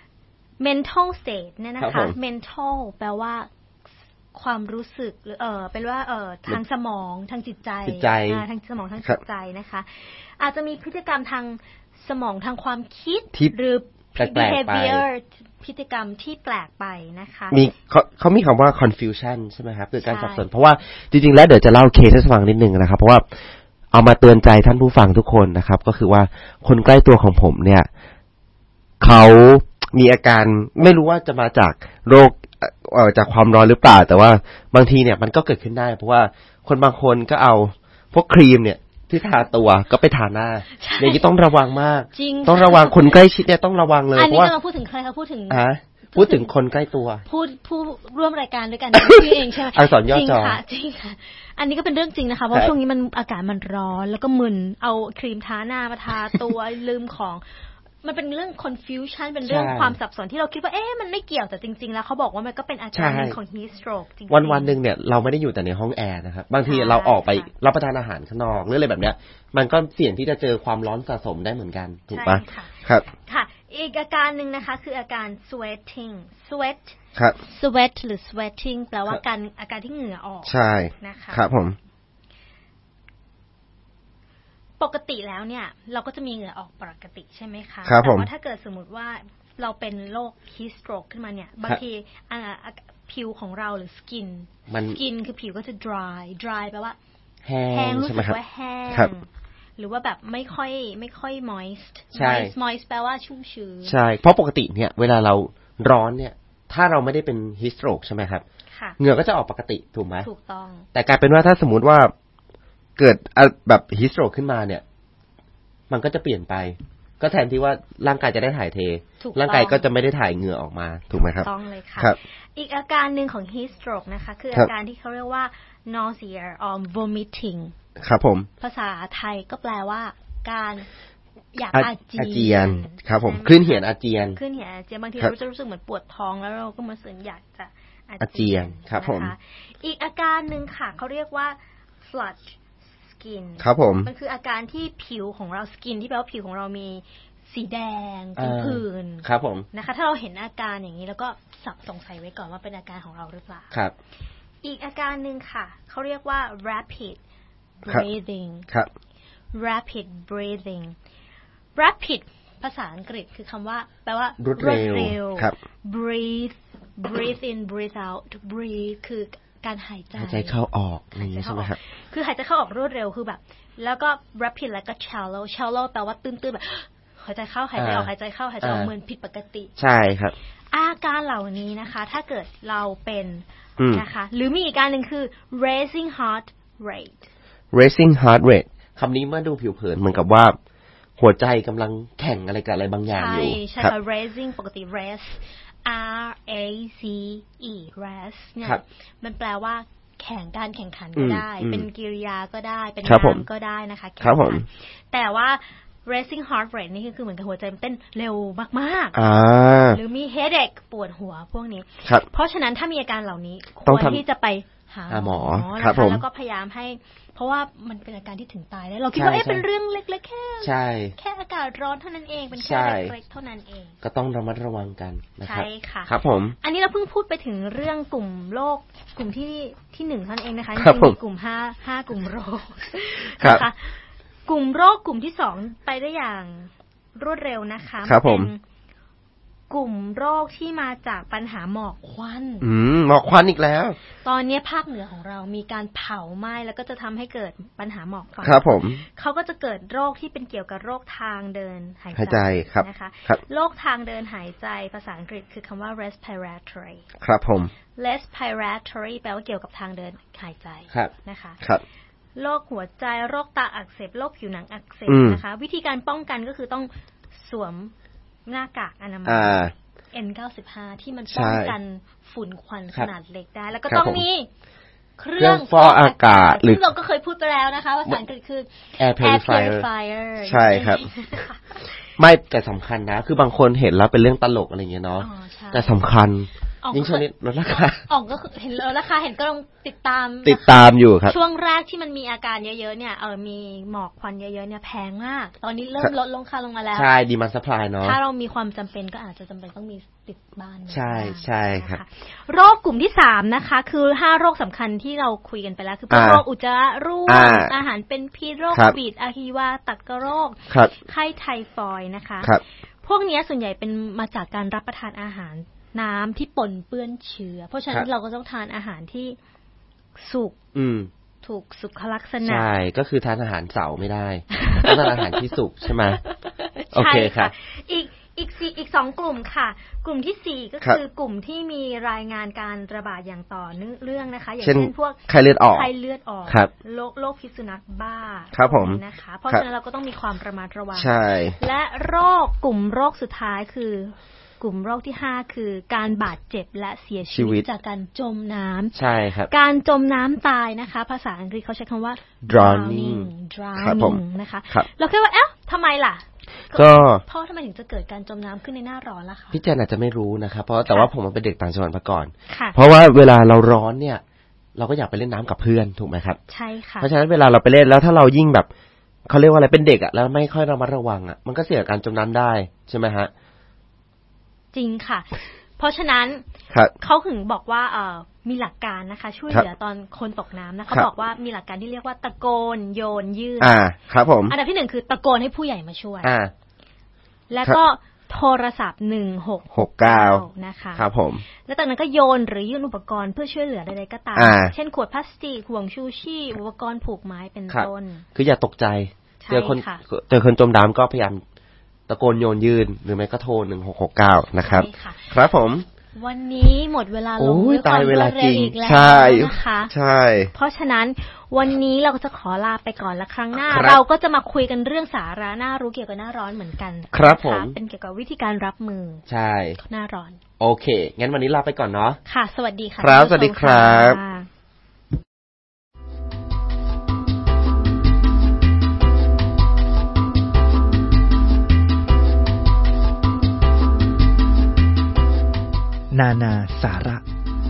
S5: mental state เนี่ยนะคะ mental แปลว่าความรู้สึกหรือเออเป็นว่าเออทางสมองทางจิตใจทางสมองทางจิตใจนะคะอาจจะมีพฤติกรรมทางสมองทางความคิดหรือ behavior พฤติกรรมที่แปลกไปนะคะ
S6: มีเขาเขามีคำว่า confusion ใช่ไหมครับคือการสับสนเพราะว่าจริงๆแล้วเดี๋ยวจะเล่าเคสให้ฟังนิดนึงนะครับเพราะว่าเอามาเตือนใจท่านผู้ฟังทุกคนนะครับก็คือว่าคนใกล้ตัวของผมเนี่ยเขามีอาการไม่รู้ว่าจะมาจากโรคเอ่อจากความร้อนหรือเปล่าแต่ว่าบางทีเนี่ยมันก็เกิดขึ้นได้เพราะว่าคนบางคนก็เอาพวกครีมเนี่ยที่ทาตัวก็ไปทาหน้าอย่างนี้ต้องระวังมากต้องระวังคนใกล้ชิดเนี่ยต้องระวังเลยเพราะว่า
S5: อันนี้เราพูดถึงใครคะพูดถึง
S6: อ่ะพูดถึงคนใกล้ตัว
S5: พูดผู้ร่วมรายการด้วยกันพี่เองใช่ไหม
S6: อักษรย่อจอ
S5: จริงค่ะอันนี้ก็เป็นเรื่องจริงนะคะเพราะช่วงนี้มันอากาศมันร้อนแล้วก็มึนเอาครีมทาหน้ามาทาตัวลืมของมันเป็นเรื่อง confusion เป็นเรื่องความสับสนที่เราคิดว่าเอ๊ะมันไม่เกี่ยวแต่จริงๆแล้วเขาบอกว่ามันก็เป็นอาการนึงของ heat stroke จริงๆ
S6: วันวันนึงเนี่ยเราไม่ได้อยู่แต่ในห้องแอร์นะครับบางทีเราออกไปรับประทานอาหารข้างนอกหรืออะไรแบบเนี้ยมันก็เสี่ยงที่จะเจอความร้อนสะสมได้เหมือนกันถูกปะครับ
S5: ค่ะอีกอาการนึงนะคะคืออาการ sweating sweat ครับ sweat หรือ sweating แปลว่าการอาการที่เหงื่อออก
S6: ใช่นะคะครับผม
S5: ปกติแล้วเนี่ยเราก็จะมีเหงื่อออกปกติใช่ไหมคะ
S6: แต่
S5: ว่าถ้าเกิดสมมติว่าเราเป็นโรค heat stroke ขึ้นมาเนี่ยบางทีผิวของเราหรือ skin skin คือผิวก็จะ dry dry แปลว่า
S6: แห้ง
S5: รู้สึกว่าแห้งหรือว่าแบบไม่ค่อยไม่ค่อย moist
S6: moist
S5: moist แปลว่าชุ่มชื้น
S6: ใช่เพราะปกติเนี่ยเวลาเราร้อนเนี่ยถ้าเราไม่ได้เป็น heat stroke ใช่ไหมครับเหงื่อก็จะออกปกติถูกไหม
S5: ถูกต้อง
S6: แต่กลายเป็นว่าถ้าสมมติว่าเกิดแบบฮีทสโตรกขึ้นมาเนี่ยมันก็จะเปลี่ยนไปก็แทนที่ว่าร่างกายจะได้ถ่ายเทร่างกายก็จะไม่ได้ถ่ายเหงื่อออกมาถูกไหมครับ
S5: ถูกต้องเลยค่ะอีกอาการหนึ่งของ heat stroke นะคะคืออาการที่เขาเรียกว่า nausea or vomiting
S6: ครับผม
S5: ภาษาไทยก็แปลว่าการอยากอา
S6: เจียนครับผมคลื่นเหียนอาเจียน
S5: คลื่นเหียนอาเจียนบางทีเราจะรู้สึกเหมือนปวดท้องแล้วเราก็มาสึกอยากจะ
S6: อาเจียนครับผม
S5: อีกอาการหนึ่งค่ะเขาเรียกว่าflush skin
S6: ครับผม
S5: มันคืออาการที่ผิวของเรา skin ที่แปลว่าผิวของเรามีสีแดงเป็นผื่น
S6: ครับผม
S5: นะคะถ้าเราเห็นอาการอย่างนี้แล้วก็สับสงสัยไว้ก่อนว่าเป็นอาการของเราหรือเปล่า
S6: ครับ
S5: อีกอาการหนึ่งค่ะเขาเรียกว่า rapid breathing
S6: ครับ
S5: rapid breathing rapid ภาษาอังกฤษคือคำว่าแปลว่าร
S6: วดเร็วครับ
S5: breathe breathe in breathe out breathe คือการหายใจ
S6: หายใจเข้าออกอะไรอย่างเงี้ยใช่ไหมครับ
S5: คือหายใจเข้าออกรวดเร็วคือแบบแล้วก็ rapid แล้วก็ shallow shallow แปลว่าตื้นๆแบบหายใจเข้าหายใจออกหายใจเข้าหายใจออกเหมือนผิดปกติ
S6: ใช่ครับ
S5: อาการเหล่านี้นะคะถ้าเกิดเราเป็นนะคะหรือมีอีกการหนึ่งคือ raising heart rate
S6: raising heart rate คำนี้เมื่อดูผิวเผินเหมือนกับว่าหัวใจกำลังแข่งอะไรกับอะไรบางอย่างอยู่
S5: ใช่ใช่ค่ะ raising ปกติ raise R A C E raise เนี่ยมันแปลว่าแข่งการแข่งขันก็ได้เป็นกริยาก็ได้เป็นนามก็ได้นะคะ
S6: ครับผม
S5: แต่ว่า raising heart rate นี่คือเหมือนกับหัวใจมันเต้นเร็วมากๆหรือมี headache ปวดหัวพวกนี้เพราะฉะนั้นถ้ามีอาการเหล่านี้ควรที่จะไปหาหมอนะคะแล้วก็พยายามให้เพราะว่ามันเป็นอาการที่ถึงตายได้เราคิดว่าเอ๊ะเป็นเรื่องเล็กๆแค่แค่อากาศร้อนเท่านั้นเองเป็นแค่เล็กๆเท่านั้นเอง
S6: ก็ต้องระมัดระวังกันนะครับ
S5: ใช่ค่ะ
S6: ครับผม
S5: อันนี้เราเพิ่งพูดไปถึงเรื่องกลุ่มโรคกลุ่มที่ที่หนึ่งเท่านั้นเองนะคะจริงๆมีกลุ่มห้าห้ากลุ่มโรคนะคะกลุ่มโรคกลุ่มที่สองไปได้อย่างรวดเร็วนะคะ
S6: ครับผม
S5: กลุ่มโรคที่มาจากปัญหาหมอกควัน
S6: อืมหมอกควันอีกแล้ว
S5: ตอนนี้ภาคเหนือของเรามีการเผาไหม้แล้วก็จะทำให้เกิดปัญหาหมอกควัน
S6: ครับผม
S5: เขาก็จะเกิดโรคที่เป็นเกี่ยวกับโรคทางเดินหาย
S6: ใจครับ
S5: นะคะโรคทางเดินหายใจภาษาอังกฤษคือคำว่า respiratory
S6: ครับผม
S5: respiratory แปลว่าเกี่ยวกับทางเดินหายใจนะคะ
S6: ครับ
S5: โรคหัวใจโรคตาอักเสบโรคผิวหนังอักเสบนะคะวิธีการป้องกันก็คือต้องสวมหน้ากากอนามัย เอ็น เก้าสิบห้า ที่มันป้องกันฝุ่นควันขนาดเล็กได้แล้วก็ต้องมีเครื่อง
S6: ฟอกอากาศ
S5: ซึ่งเราก็เคยพูดไปแล้วนะคะภาษาอังกฤษคือ
S6: air purifier ใช่ครับไม่แต่สำคัญนะคือบางคนเห็นแล้วเป็นเรื่องตลกอะไรอย่างเงี้ยเนาะแต่สำคัญยิ่งชนิดลดราคา
S5: อ๋องก็คือเห็นลดราคาเห็นก็ลองติดตาม
S6: ติดตามอยู่ครับ
S5: ช่วงแรกที่มันมีอาการเยอะๆเนี่ยเออมีหมอกควันเยอะๆเนี่ยแพงมากตอนนี้เริ่มลดลงค่าลงมาแล้ว
S6: ใช่ดีมันซัพพลายเนาะ
S5: ถ้าเรามีความจำเป็นก็อาจจะจำเป็นต้องมีติดบ้าน
S6: ใช่ใช่ครับ
S5: โรคกลุ่มที่สามนะคะคือห้าโรคสำคัญที่เราคุยกันไปแล้วคือโรคอุจจาระร่วงอาหารเป็นพิษโรคบีดอะฮิวาตัดกระโรคไข้ไทฟอยด์นะคะพวกนี้ส่วนใหญ่เป็นมาจากการรับประทานอาหารน้ำที่ปนเปื้อนเชื้อเพราะฉะนั้นเราก็ต้องทานอาหารที่สุกถูกสุขลักษณะ
S6: ใช่ก็คือทานอาหารเสาไม่ได้ต้องทานอาหารที่สุกใช่ไหมโอเคค่ะ
S5: อีกอีกสี่อีกสองกลุ่มค่ะกลุ่มที่สี่ก็คือกลุ่มที่มีรายงานการระบาดอย่างต่อเนื่องนะคะอย่างเช่นพวก
S6: ไข้เลือดออก
S5: ไข้เลือดออกโรคโรคพิษสุนัขบ้า
S6: ครับผม
S5: นะคะเพราะฉะนั้นเราก็ต้องมีความระมัดระวัง
S6: ใช่
S5: และโรคกลุ่มโรคสุดท้ายคือกลุ่มโรคที่ห้าคือการบาดเจ็บและเสียชีวิตจากการจมน้
S6: ำใช่ครับ
S5: การจมน้ำตายนะคะภาษาอังกฤษเขาใช้คำว่า
S6: drowning
S5: drowning นะคะเราคิดว่าเอ๊ะทำไมล่ะ
S6: ก็
S5: เพราะทำไมถึงจะเกิดการจมน้ำขึ้นในหน้าร้อนล่ะคะ
S6: พี่แจนอาจจะไม่รู้นะครับเพราะแต่ว่าผมเป็นเด็กต่างจังหวัดมาก่อนเพราะว่าเวลาเราร้อนเนี่ยเราก็อยากไปเล่นน้ำกับเพื่อนถูกไหมครับ
S5: ใช่ค่ะ
S6: เพราะฉะนั้นเวลาเราไปเล่นแล้วถ้าเรายิ่งแบบเขาเรียกว่าอะไรเป็นเด็กอ่ะแล้วไม่ค่อยระมัดระวังอ่ะมันก็เสี่ยงการจมน้ำได้ใช่ไหมฮะ
S5: จริงค่ะเพราะฉะนั้นเขาถึงบอกว่าเอ่อมีหลักการนะคะช่วยเหลือตอนคนตกน้ำนะเขาบอกว่ามีหลักการที่เรียกว่าตะโกนโยนยื่น
S6: อ่าครับผม
S5: อันดับที่หนึ่งคือตะโกนให้ผู้ใหญ่มาช่วย
S6: อ่า
S5: แล้วก็โทรศัพท์หนึ่งหก
S6: หกเก้า
S5: นะคะ
S6: ครับผม
S5: แล้วจากนั้นก็โยนหรือยื่นอุปกรณ์เพื่อช่วยเหลือใดๆก็ตามเช่นขวดพลาสติกห่วงชูชีพอุปกรณ์ผูกไม้เป็นต้น
S6: คืออย่าตกใจเจอคนเจอคนจมน้ำก็พยายามตะโกนโยนยืนหรือไม่ก็โทรหนึ่งหกหกเก้านะครับครับผม
S5: วันนี้หมดเวลาลงด้วยความรวดเร็วอีกแล้วนะคะ
S6: ใช่
S5: เพราะฉะนั้นวันนี้เราก็จะขอลาไปก่อนและครั้งหน้าเราก็จะมาคุยกันเรื่องสาระน่ารู้เกี่ยวกับหน้าร้อนเหมือนกัน
S6: ครับผม
S5: เป็นเกี่ยวกับวิธีการรับมือ
S6: ใช่
S5: หน้าร้อน
S6: โอเคงั้นวันนี้ลาไปก่อนเนาะ
S5: ค่ะสวัสดีค่ะ
S6: ครับสวัสดีครับ
S1: นานาสาระ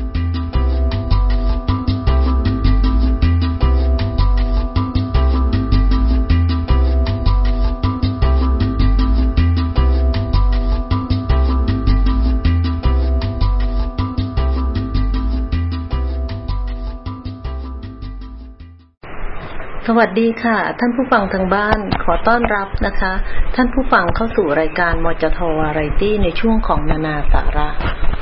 S7: สวัสดีค่ะท่านผู้ฟังทางบ้านขอต้อนรับนะคะท่านผู้ฟังเข้าสู่รายการมจทวาไรตี้ในช่วงของนานาสาระ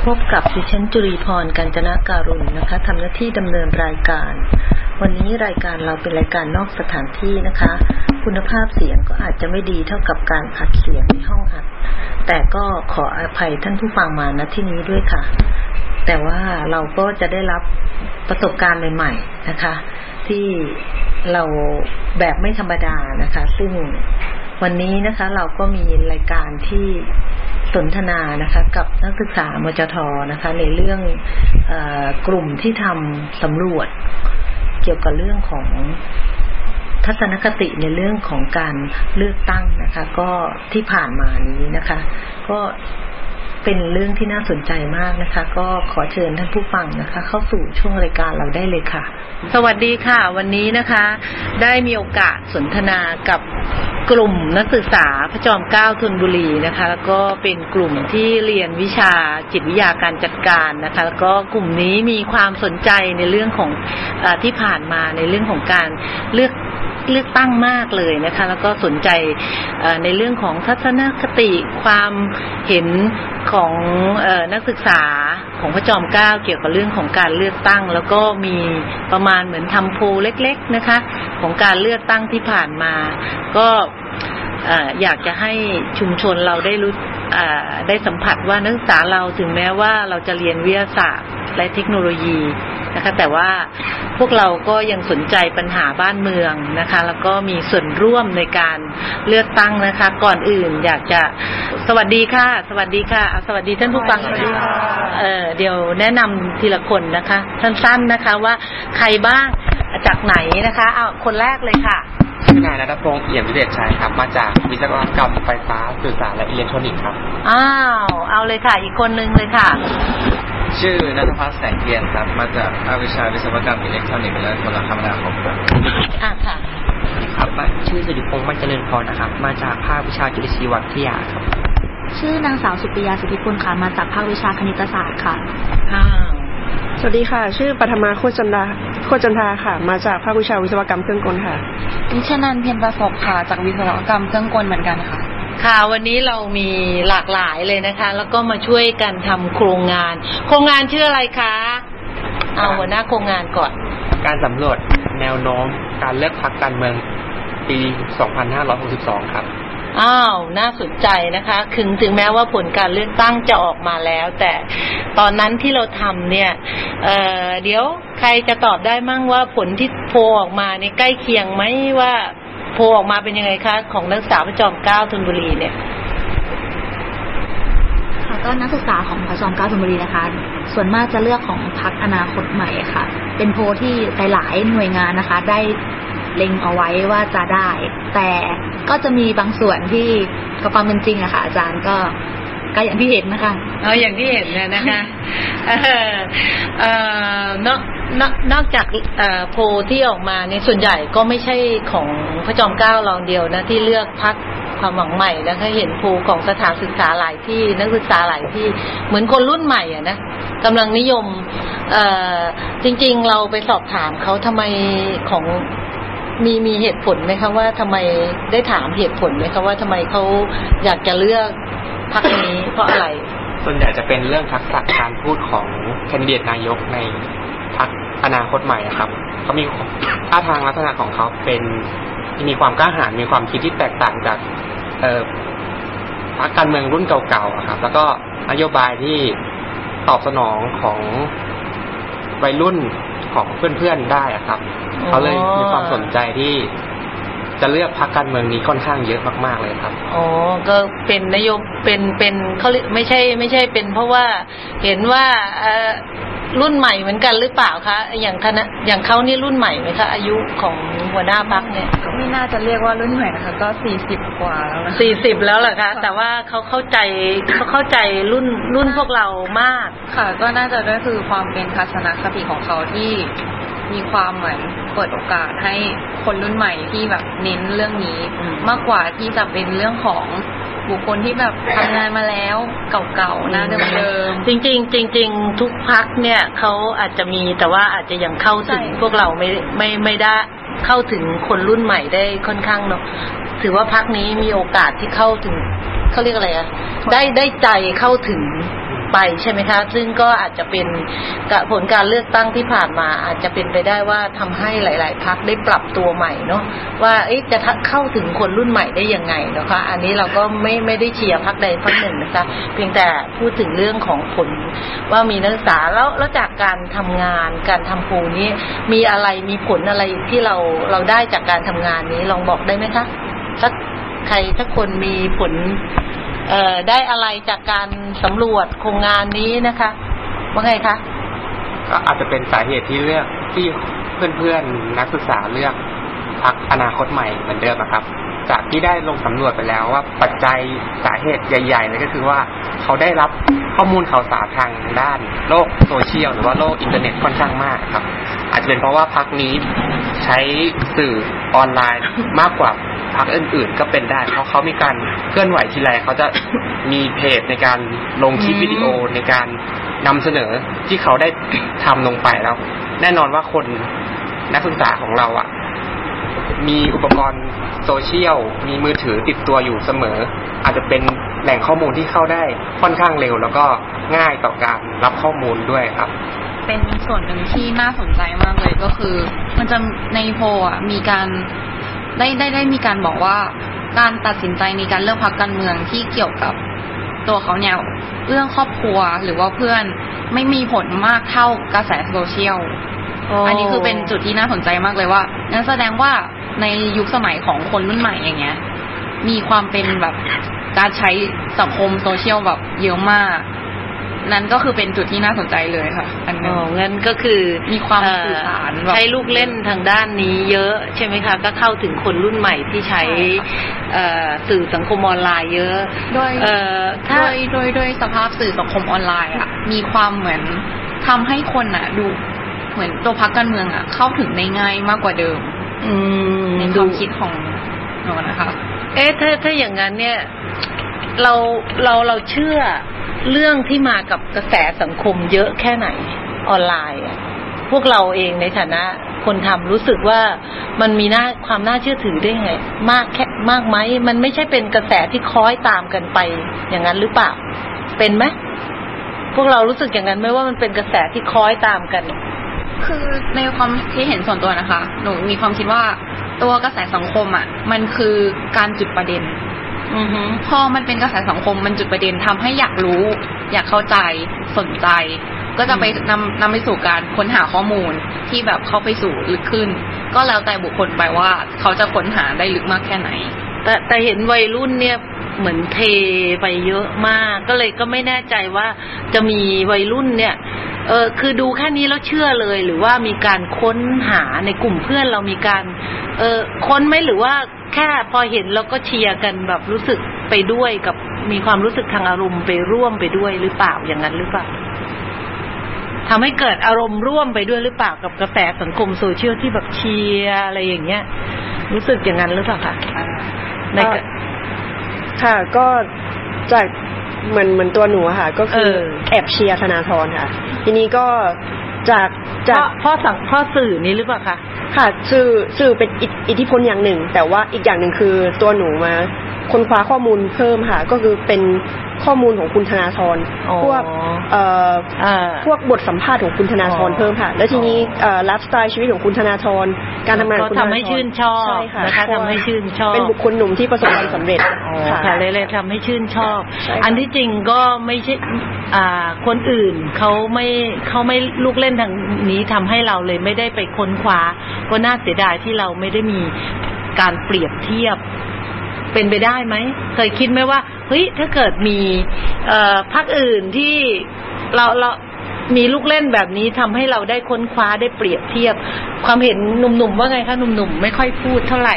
S7: พบกับดิฉันจุรีพรกัญจนาการุณนะคะทำหน้าที่ดำเนินรายการวันนี้รายการเราเป็นรายการนอกสถานที่นะคะคุณภาพเสียงก็อาจจะไม่ดีเท่ากับการอัดเสียงในห้องอัดแต่ก็ขออภัยท่านผู้ฟังมาณที่นี้ด้วยค่ะแต่ว่าเราก็จะได้รับประสบการณ์ใหม่ๆนะคะที่เราแบบไม่ธรรมดานะคะซึ่งวันนี้นะคะเราก็มีรายการที่สนทนานะคะกับนักศึกษามจทนะคะในเรื่องเอ่อกลุ่มที่ทำสำรวจเกี่ยวกับเรื่องของทัศนคติในเรื่องของการเลือกตั้งนะคะก็ที่ผ่านมานี้นะคะก็เป็นเรื่องที่น่าสนใจมากนะคะก็ขอเชิญท่านผู้ฟังนะคะเข้าสู่ช่วงรายการเราได้เลยค่ะสวัสดีค่ะวันนี้นะคะได้มีโอกาสสนทนากับกลุ่มนักศึกษาพระจอมเกล้าธนบุรีนะคะแล้วก็เป็นกลุ่มที่เรียนวิชาจิตวิทยาการจัดการนะคะแล้วก็กลุ่มนี้มีความสนใจในเรื่องของเอ่อที่ผ่านมาในเรื่องของการเลือกเลือกตั้งมากเลยนะคะแล้วก็สนใจในเรื่องของทัศนคติความเห็นของเอ่อนักศึกษาของพระจอมเกล้าเกี่ยวกับเรื่องของการเลือกตั้งแล้วก็มีประมาณเหมือนทำโพลเล็กๆนะคะของการเลือกตั้งที่ผ่านมาก็เอ่ออยากจะให้ชุมชนเราได้รู้อ่าได้สัมผัสว่านักศึกษาเราถึงแม้ว่าเราจะเรียนวิทยาศาสตร์และเทคโนโลยีนะคะแต่ว่าพวกเราก็ยังสนใจปัญหาบ้านเมืองนะคะแล้วก็มีส่วนร่วมในการเลือกตั้งนะคะก่อนอื่นอยากจะสวัสดีค่ะสวัสดีค่ะสวัสดีท่านผู้ฟังเอ่อเดี๋ยวแนะนำทีละคนนะคะสั้นๆนะคะว่าใครบ้างจากไหนนะคะเอาคนแรกเลยค่ะ
S8: ชื่อนายณัฐพงษ์เอี่ยมวิเดชชัยครับมาจากวิศวกรรมไฟฟ้าสื่อสารและอิเล็กทรอนิกส์ครับ
S7: อ้าวเอาเลยค่ะอีกคนนึงเลยค่ะ
S9: ชื่อณัฐพัฒน์แสงเทียนครับมาจากภาควิชาวิศวกรรมอิเล็กทรอนิกส์และโทรคมนาคมครับ
S7: อ่ะค่ะ
S10: ครับชื่อสิริพงษ์มั่นเจริญพรนะครับมาจากภาควิชาจุลชีววิทยาครับ
S11: ชื่อนางสาวสุปิยาสุธิพลค่ะมาจากภาควิชาคณิตศาสตร์ค่ะ
S7: อ้าว
S12: สวัสดีค่ะชื่อปฐมาโคจรจันทาโคจรจันทาค่ะมาจากภาควิชาวิศวกรรมเครื่องกลค่ะ
S13: วิชนันท์เพียรประสบค่ะจากวิศวกรรมเครื่องกลเหมือนกันค่ะ
S7: ค่ะวันนี้เรามีหลากหลายเลยนะคะแล้วก็มาช่วยกันทำโครงงานโครงงานชื่ออะไรคะเอาหัวหน้าโครงงานก่อน
S8: การสำรวจแนวโน้มการเลือกพรรคการเมืองปีสองพันห้าร้อยหกสิบสองครับ
S7: อ้าวน่าสนใจนะคะถึงถึงแม้ว่าผลการเลือกตั้งจะออกมาแล้วแต่ตอนนั้นที่เราทำเนี่ย เอ่อ เดี๋ยวใครจะตอบได้มั่งว่าผลที่โพลออกมาเนี่ยใกล้เคียงไหมว่าโพลออกมาเป็นยังไงคะของนักศึกษาพระจอมเกล้าธนบุรีเนี่ย
S11: ค่ะก็นักศึกษาของพระจอมเกล้าธนบุรีนะคะส่วนมากจะเลือกของพรรคอนาคตใหม่ค่ะเป็นโพลที่หลายๆหน่วยงานนะคะได้เล็งเอาไว้ว่าจะได้แต่ก็จะมีบางส่วนที่กับความเป็นจริงอะค่ะอาจารย์ก็ก็อย่างที่เห็นนะคะ
S7: เอออย่างที่เห็นเนี่ยนะคะเออเอ่อนอกนอกนอกจากเอ่อโพลที่ออกมาเนี่ยส่วนใหญ่ก็ไม่ใช่ของพระจอมเกล้าเราเดียวนะที่เลือกพรรคความหวังใหม่นะคะเห็นโพลของสถานศึกษาหลายที่นักศึกษาหลายที่เหมือนคนรุ่นใหม่อะนะกำลังนิยมเอ่อจริงๆเราไปสอบถามเขาทำไมของมีมีเหตุผลไหมคะว่าทำไมได้ถามเหตุผลไหมคะว่าทำไมเขาอยากจะเลือกพรรคนี้เพราะอะไร
S8: ส่วนใหญ่จะเป็นเรื่องทักษะการพูดของแคนดิเดตนายกในพรรคอนาคตใหม่ครับเขามีท่าทางลักษณะของเขาเป็นมีความกล้าหาญมีความคิดที่แตกต่างจากเอ่อพรรคการเมืองรุ่นเก่าๆครับแล้วก็นโยบายที่ตอบสนองของวัยรุ่นของเพื่อนๆได้ครับเขาเลยมีความสนใจที่จะเลือกพรรคการเมืองนี้ค่อนข้างเยอะมากๆเลยครับ
S7: อ๋อก็เป็นนโยบเป็นเป็นเขาไม่ใช่ไม่ใช่เป็นเพราะว่าเห็นว่าเอ่อรุ่นใหม่เหมือนกันหรือเปล่าคะอย่างคณะอย่างเขานี่รุ่นใหม่ไหมคะอายุของหัวหน้าพรรคเนี่ย
S13: ก็ไม่น่าจะเรียกว่ารุ่นใหม่นะคะก็สี่สิบกว่าแล้วนะ
S7: สี่สิบแล้วเหรอคะแต่ว่าเขาเข้าใจเขาเข้าใจรุ่นรุ่นพวกเรามาก
S13: ค่ะก็น่าจะก็คือความเป็นทัศนคติของเขาที่มีความเหมือนเปิดโอกาสให้คนรุ่นใหม่ที่แบบเน้นเรื่องนี้มากกว่าที่จะเป็นเรื่องของบุคคลที่แบบทำงานมาแล้วเก่าๆหน้าเดิม
S7: ๆจริงๆจริงๆทุกพรรคเนี่ยเขาอาจจะมีแต่ว่าอาจจะยังเข้าถึงพวกเราไม่ไม่ไม่ได้เข้าถึงคนรุ่นใหม่ได้ค่อนข้างเนาะถือว่าพรรคนี้มีโอกาสที่เข้าถึงเขาเรียกอะไรอะได้ได้ใจเข้าถึงไปใช่ไหมคะซึ่งก็อาจจะเป็นผลการเลือกตั้งที่ผ่านมาอาจจะเป็นไปได้ว่าทำให้หลายๆพรรคได้ปรับตัวใหม่เนาะว่าจะเข้าถึงคนรุ่นใหม่ได้ยังไงนะคะอันนี้เราก็ไม่ไม่ได้เชียร์พรรคใดพรรคหนึ่งนะคะเพียงแต่พูดถึงเรื่องของผลว่ามีนักศึกษาแล้วแล้วจากการทำงานการทำโพลนี้มีอะไรมีผลอะไรที่เราเราได้จากการทำงานนี้ลองบอกได้ไหมคะสักใครถ้าคนมีผลเอ่อได้อะไรจากการสำรวจโครงงานนี้นะคะว่าไงคะ
S8: ก็อาจจะเป็นสาเหตุที่เลือกที่เพื่อนๆนักศึกษาเลือกพรรคอนาคตใหม่เหมือนเดิมครับจากที่ได้ลงสำรวจไปแล้วว่าปัจจัยสาเหตุใหญ่ๆเลยก็คือว่าเขาได้รับข้อมูลข่าวสารทางด้านโลกโซเชียลหรือว่าโลกอินเทอร์เน็ตค่อนข้างมากครับอาจจะเป็นเพราะว่าพรรคนี้ใช้สื่อออนไลน์มากกว่าพรรคอื่นๆก็เป็นได้เพราะเขามีการเคลื่อนไหวทีไรเขาจะมีเพจในการลงคลิปวิดีโอในการนำเสนอที่เขาได้ทำลงไปแล้วแน่นอนว่าคนนักศึกษาของเราอ่ะมีอุปกรณ์โซเชียลมีมือถือติดตัวอยู่เสมออาจจะเป็นแหล่งข้อมูลที่เข้าได้ค่อนข้างเร็วแล้วก็ง่ายต่อการรับข้อมูลด้วยครับ
S13: เป็นส่วนหนึ่งที่น่าสนใจมากเลยก็คือมันจะในโพลอ่ะมีการได้ได้ได้มีการบอกว่าการตัดสินใจในการเลือกพรรคการเมืองที่เกี่ยวกับตัวเขาเนี่ยเรื่องครอบครัวหรือว่าเพื่อนไม่มีผลมากเท่ากระแสโซเชียลอันนี้คือเป็นจุดที่น่าสนใจมากเลยว่านั่นแสดงว่าในยุคสมัยของคนรุ่นใหม่อย่างเงี้ยมีความเป็นแบบการใช้สังคมโซเชียลแบบเยอะมากนั่นก็คือเป็นจุดที่น่าสนใจเลยค่ะอันนี้
S7: งั้นก็คือ
S13: มีความสื่อสาร
S7: ใช้ลูกเล่นทางด้านนี้เยอะใช่ไหมคะก็เข้าถึงคนรุ่นใหม่ที่ใช้สื่อสังคมออนไลน์เยอะ
S13: โดยโดยโดยโดยสภาพสื่อสังคมออนไลน์อ่ะมีความเหมือนทำให้คนอ่ะดูเหมือนตัวพรรคการเมืองอ่ะเข้าถึงได้ง่ายมากกว่าเดิมในความคิดของหนูนะคะ
S7: เอ๊ะถ้าถ้าอย่างนั้นเนี่ยเราเราเราเชื่อเรื่องที่มากับกระแสสังคมเยอะแค่ไหนออนไลน์อ่ะพวกเราเองในฐานะคนทำรู้สึกว่ามันมีน่าความน่าเชื่อถือได้ไงมากแค่มากไหมมันไม่ใช่เป็นกระแสที่คล้อยตามกันไปอย่างนั้นหรือเปล่าเป็นไหมพวกเรารู้สึกอย่างนั้นไหมว่ามันเป็นกระแสที่คล้อยตามกัน
S13: คือในความที่เห็นส่วนตัวนะคะหนูมีความคิดว่าตัวกระแสสังคมอ่ะมันคือการจุดประเด็น
S7: อือฮึ
S13: พอมันเป็นกระแสสังคมมันจุดประเด็นทำให้อยากรู้อยากเข้าใจสนใจก็จะไปนำนำไปสู่การค้นหาข้อมูลที่แบบเข้าไปสู่ลึกขึ้นก็แล้วแต่บุคคลไปว่าเขาจะค้นหาได้ลึกมากแค่ไหน
S7: แต่แต่เห็นวัยรุ่นเนี่ยเหมือนเทไปเยอะมากก็เลยก็ไม่แน่ใจว่าจะมีวัยรุ่นเนี่ยเออคือดูแค่นี้แล้วเชื่อเลยหรือว่ามีการค้นหาในกลุ่มเพื่อนเรามีการเออค้นไหมหรือว่าแค่พอเห็นแล้วก็เชียร์กันแบบรู้สึกไปด้วยกับมีความรู้สึกทางอารมณ์ไปร่วมไปด้วยหรือเปล่าอย่างนั้นหรือเปล่าทำให้เกิดอารมณ์ร่วมไปด้วยหรือเปล่ากับกระแสสังคมโซเชียลที่แบบเชียร์อะไรอย่างเงี้ยรู้สึกอย่างนั้นหรือเปล่าคะใน
S12: ค่ะก็จากเหมือนเหมือนตัวหนูค่ะก็คือแอบเชียร์ธนาธรค่ะทีนี้ก็จากจาก
S7: พ่อสั่งพ่อสื่อนี้หรือเปล่าคะ
S12: ค่ะสื่อสื่อเป็นอิทธิพลอย่างหนึ่งแต่ว่าอีกอย่างหนึ่งคือตัวหนูมาค้นคว้าข้อมูลเพิ่มค่ะก็คือเป็นข้อมูลของคุณธนาธรพวกเอ่อพวกบทสัมภาษณ์ของคุณธนาธรเพิ่มค่ะแล้วทีนี้เอ่อไลฟ์สไตล์ชีวิตของคุณธนาธรการทำงานของคุณธนาธร
S7: ทำให้ชื่นชอบนะคะทำให้ชื่นชอบ
S12: เป็นบุคคลหนุ่มที่ประสบความสำเร็จ
S7: ค่ะเลยเลยทำให้ชื่นชอบอันที่จริงก็ไม่ใช่อ่าคนอื่นเขาไม่เขาไม่ลูกเล่นทางนี้ทำให้เราเลยไม่ได้ไปค้นคว้าก็น่าเสียดายที่เราไม่ได้มีการเปรียบเทียบเป็นไปได้ไหมเคยคิดไหมว่าเฮ้ยถ้าเกิดมีเอ่อพรรคอื่นที่เราเรามีลูกเล่นแบบนี้ทำให้เราได้ค้นคว้าได้เปรียบเทียบความเห็นหนุ่มๆว่าไงคะหนุ่มๆไม่ค่อยพูดเท่าไหร่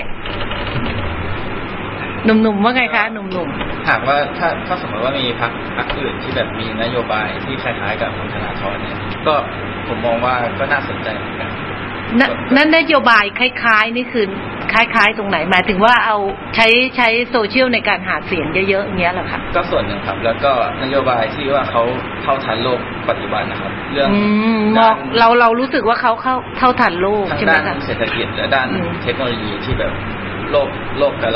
S7: หนุ่มๆว่าไงคะหนุ่ม
S9: ๆถามว่าถ้าถ้าสมมติว่ามีพรรคพรรคอื่นที่แบบมีนโยบายที่คล้ายๆกับคุณธนาธรเนี่ยก็ผมมองว่าก็น่าสนใจเหมือนกัน
S7: นั่นนโยบายคล้ายๆนี่คือคล้ายๆตรงไหนหมายถึงว่าเอาใช้ใช้โซเชียลในการหาเสียงเยอะๆอย่างเงี้ยเหรอคะ
S9: ก็ส่วนหนึ่งครับแล้วก็นโยบายที่ว่าเขาเท่าทันโลกปัจจุบันนะครับเรื่อง
S7: เราเรารู้สึกว่าเขาเข้าเท่าทันโลกใช่ไหมคะ
S9: ด้านเศรษฐกิจและด้านเทคโนโลยีที่แบบโลกโลกกำลัง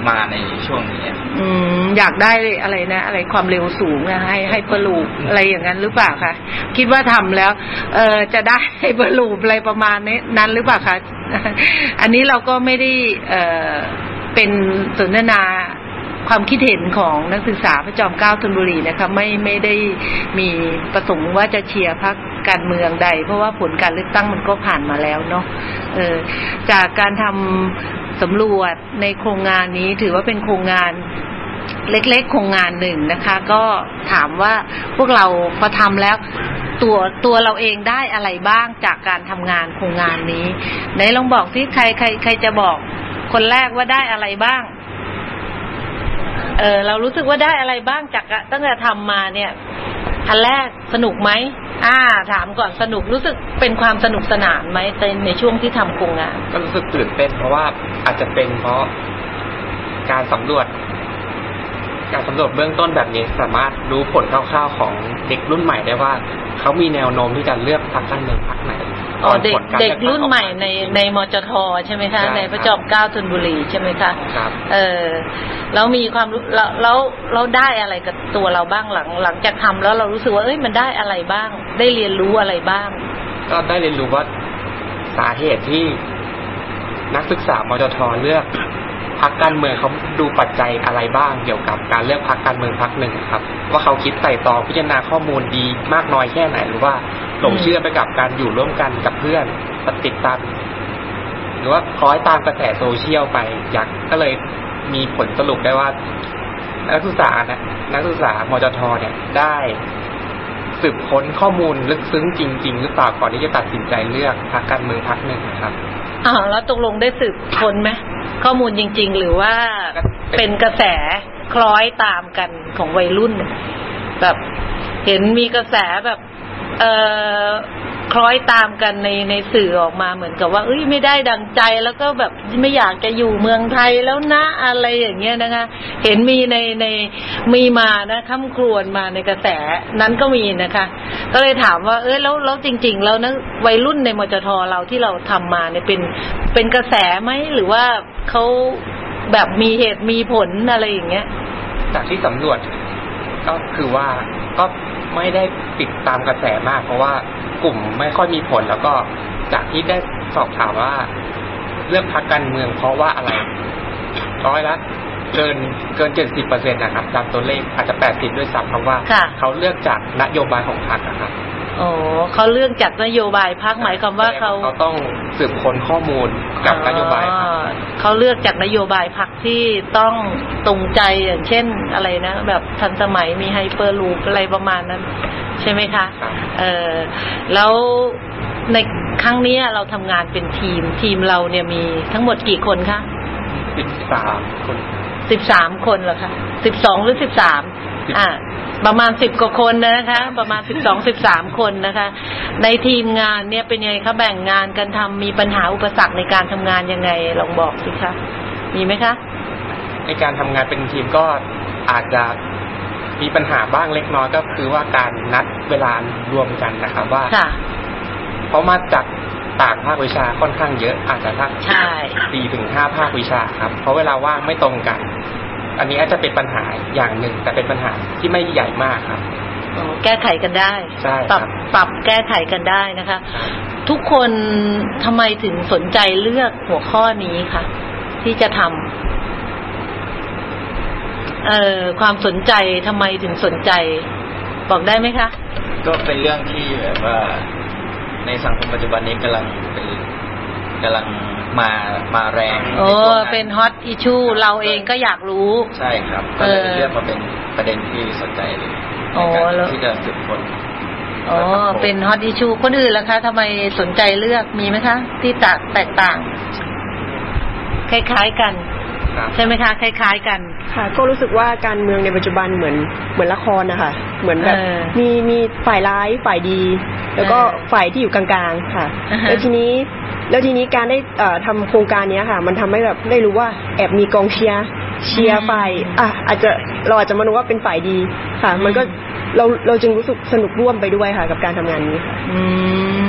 S9: มาในช่วงนี้
S14: อืมอยากได้อะไรนะอะไรความเร็วสูงนะให้ให้เปรูปอะไรอย่างนั้นหรือเปล่าคะคิดว่าทำแล้วเออจะได้ให้เปรูปอะไรประมาณนี้นั้นหรือเปล่าคะอันนี้เราก็ไม่ได้เออเป็นสนทนาความคิดเห็นของนักศึกษาพระจอมเกล้าธนบุรีนะคะไม่ไม่ได้มีประสงค์ว่าจะเชียร์พรรคการเมืองใดเพราะว่าผลการเลือกตั้งมันก็ผ่านมาแล้วเนาะเออจากการทำสำรวจในโครงงานนี้ถือว่าเป็นโครงงานเล็กๆโครงงานหนึ่งนะคะก็ถามว่าพวกเราพอทำแล้วตัวตัวเราเองได้อะไรบ้างจากการทำงานโครงงานนี้ไหนลองบอกสิใครใครใครจะบอกคนแรกว่าได้อะไรบ้างเออเรารู้สึกว่าได้อะไรบ้างจากตั้งแต่ทำมาเนี่ยอันแรกสนุกไหมอ่าถามก่อนสนุกรู้สึกเป็นความสนุกสนานไหมในในช่วงที่ทำโครงงาน
S8: ก็รู้สึกตื่นเต้นเพราะว่าอาจจะเป็นเพราะการสำรวจการสำรวจเบื้องต้นแบบนี้สามารถรู้ผลคร่าวๆของเด็กรุ่นใหม่ได้ว่าเขามีแนวโน้มที่จะเลือกพรรคการเมืองพรรคไหน
S14: อ๋อเด็กเด็กรุ่นใหม่ในในมจทใช่ไหมคะในพระจอมเกล้าธนบุรีใช่ไหมคะ
S8: ครับ
S14: เออแล้วมีความแล้วแล้วเราได้อะไรกับตัวเราบ้างหลังหลังจากทำแล้วเรารู้สึกว่าเอ้ยมันได้อะไรบ้างได้เรียนรู้อะไรบ้าง
S8: ก็ได้เรียนรู้ว่าสาเหตุที่นักศึกษามจทเลือกพรรคการเมืองเขาดูปัจจัยอะไรบ้างเกี่ยวกับการเลือกพรรคการเมืองพรรคหนึ่งครับว่าเขาคิดไต่ตองพิจารณาข้อมูลดีมากน้อยแค่ไหนหรือว่าหลงเชื่อไปกับการอยู่ร่วมกันกับเพื่อนติดตามหรือว่าคล้อยตามกระแสโซเชียลไปอยากก็เลยมีผลสรุปได้ว่านักศึกษานะนักศึกษามจทเนี่ยได้สืบค้นข้อมูลลึกซึ้งจริงๆหรือเปล่าก่อนที่จะตัดสินใจเลือกพรรคการเมืองพรรคหนึ่งนะครับ
S14: อ้าวแล้วตกลงได้สืบค้นไหมข้อมูลจริงๆหรือว่าเป็นกระแสคล้อยตามกันของวัยรุ่นแบบเห็นมีกระแสแบบเอ่อคล้อยตามกันในในสื่อออกมาเหมือนกับว่าเอ้ยไม่ได้ดังใจแล้วก็แบบไม่อยากจะอยู่เมืองไทยแล้วนะอะไรอย่างเงี้ยนะคะเห็นมีในในมีมานะค่ำครวญมาในกระแสนั้นก็มีนะคะก็เลยถามว่าเอ้ยแล้วแล้วจริงๆแล้วนะวัยรุ่นในมจทเราที่เราทำมาเนี่ยเป็นเป็นกระแสไหมหรือว่าเขาแบบมีเหตุมีผลอะไรอย่างเงี้ย
S8: จากที่สำรวจก็คือว่าก็ไม่ได้ติดตามกระแสมากเพราะว่ากลุ่มไม่ค่อยมีผลแล้วก็จากที่ได้สอบถามว่าเลือกพรรคการเมืองเพราะว่าอะไรร้อยละเกินเกิน เจ็ดสิบเปอร์เซ็นต์ นะครับตามตัวเลขอาจจะแปดสิบด้วยซ้ำเพราะว่าเขาเลือกจากนโยบายของพรรคนะครับ
S14: โอ้เขาเลือกจากนโยบายพรรคหมายความว่าเขา
S8: เขาต้องสืบค้นข้อมูลกับนโยบาย
S14: เขาเลือกจากนโยบายพรรคที่ต้องตรงใจอย่างเช่นอะไรนะแบบทันสมัยมีไฮเปอร์ลูปอะไรประมาณนั้นใช่ไหมคะเออแล้วในครั้งนี้เราทำงานเป็นทีมทีมเราเนี่ยมีทั้งหมดกี่คนคะ
S8: สิบสามคน
S14: สิบสามคนเหรอคะสิบสองหรือสิบสามอ่าประมาณสิบกว่าคนนะคะประมาณสิบสองสิบสามคนนะคะในทีมงานเนี่ยเป็นยังไงคะแบ่งงานกันทำมีปัญหาอุปสรรคในการทำงานยังไงลองบอกสิคะมีไหมคะ
S8: ในการทำงานเป็นทีมก็อาจจะมีปัญหาบ้างเล็กน้อยก็คือว่าการนัดเวลารวมกันนะครับว่าเพราะมาจากต่างภาควิชาค่อนข้างเยอะอาจจะสักสี่ถึงห้าภาควิชาครับเพราะเวลาว่างไม่ตรงกันอันนี้อาจจะเป็นปัญหาอย่างหนึ่งแต่เป็นปัญหาที่ไม่ใหญ่มากครับ
S14: แก้ไขกันได้ปรับปรับแก้ไขกันได้นะคะทุกคนทำไมถึงสนใจเลือกหัวข้อนี้คะที่จะทำเอ่อความสนใจทำไมถึงสนใจบอกได้ไหมคะ
S9: ก็เป็นเรื่องที่แบบว่าในสังคมปัจจุบันนี้กำลังเป็นกำลังมามาแรง
S14: โอ้เป็นฮอตอิชชูเราเองก็อยากรู้
S9: ใช่ครับก็เลยเลือกมาเป็นประเด็นที่สนใจเลยในการที่จะสืบค้น
S14: อ๋อเป็นฮอตอิชชูคนอื่นล่ะคะทำไมสนใจเลือกมีไหมคะที่แตกแตกต่างคล้ายๆกันใช่ไหมคะคล้ายๆกัน
S12: ค่ะก็รู้สึกว่าการเมืองในปัจจุบันเหมือนเหมือนละครนะคะเหมือนแบบมีมีฝ่ายร้ายฝ่ายดีแล้วก็ฝ่ายที่อยู่กลางๆค่ะแล้วทีนี้แล้วทีนี้การได้ทำโครงการนี้ค่ะมันทำให้แบบได้รู้ว่าแอบมีกองเชียร์เชียร์ฝ่ายอ่ะอาจจะเราอาจจะมาดูว่าเป็นฝ่ายดีค่ะมันก็เราเราจึงรู้สึกสนุกร่วมไปด้วยค่ะกับการทำงานนี้ค่ะ
S14: อืม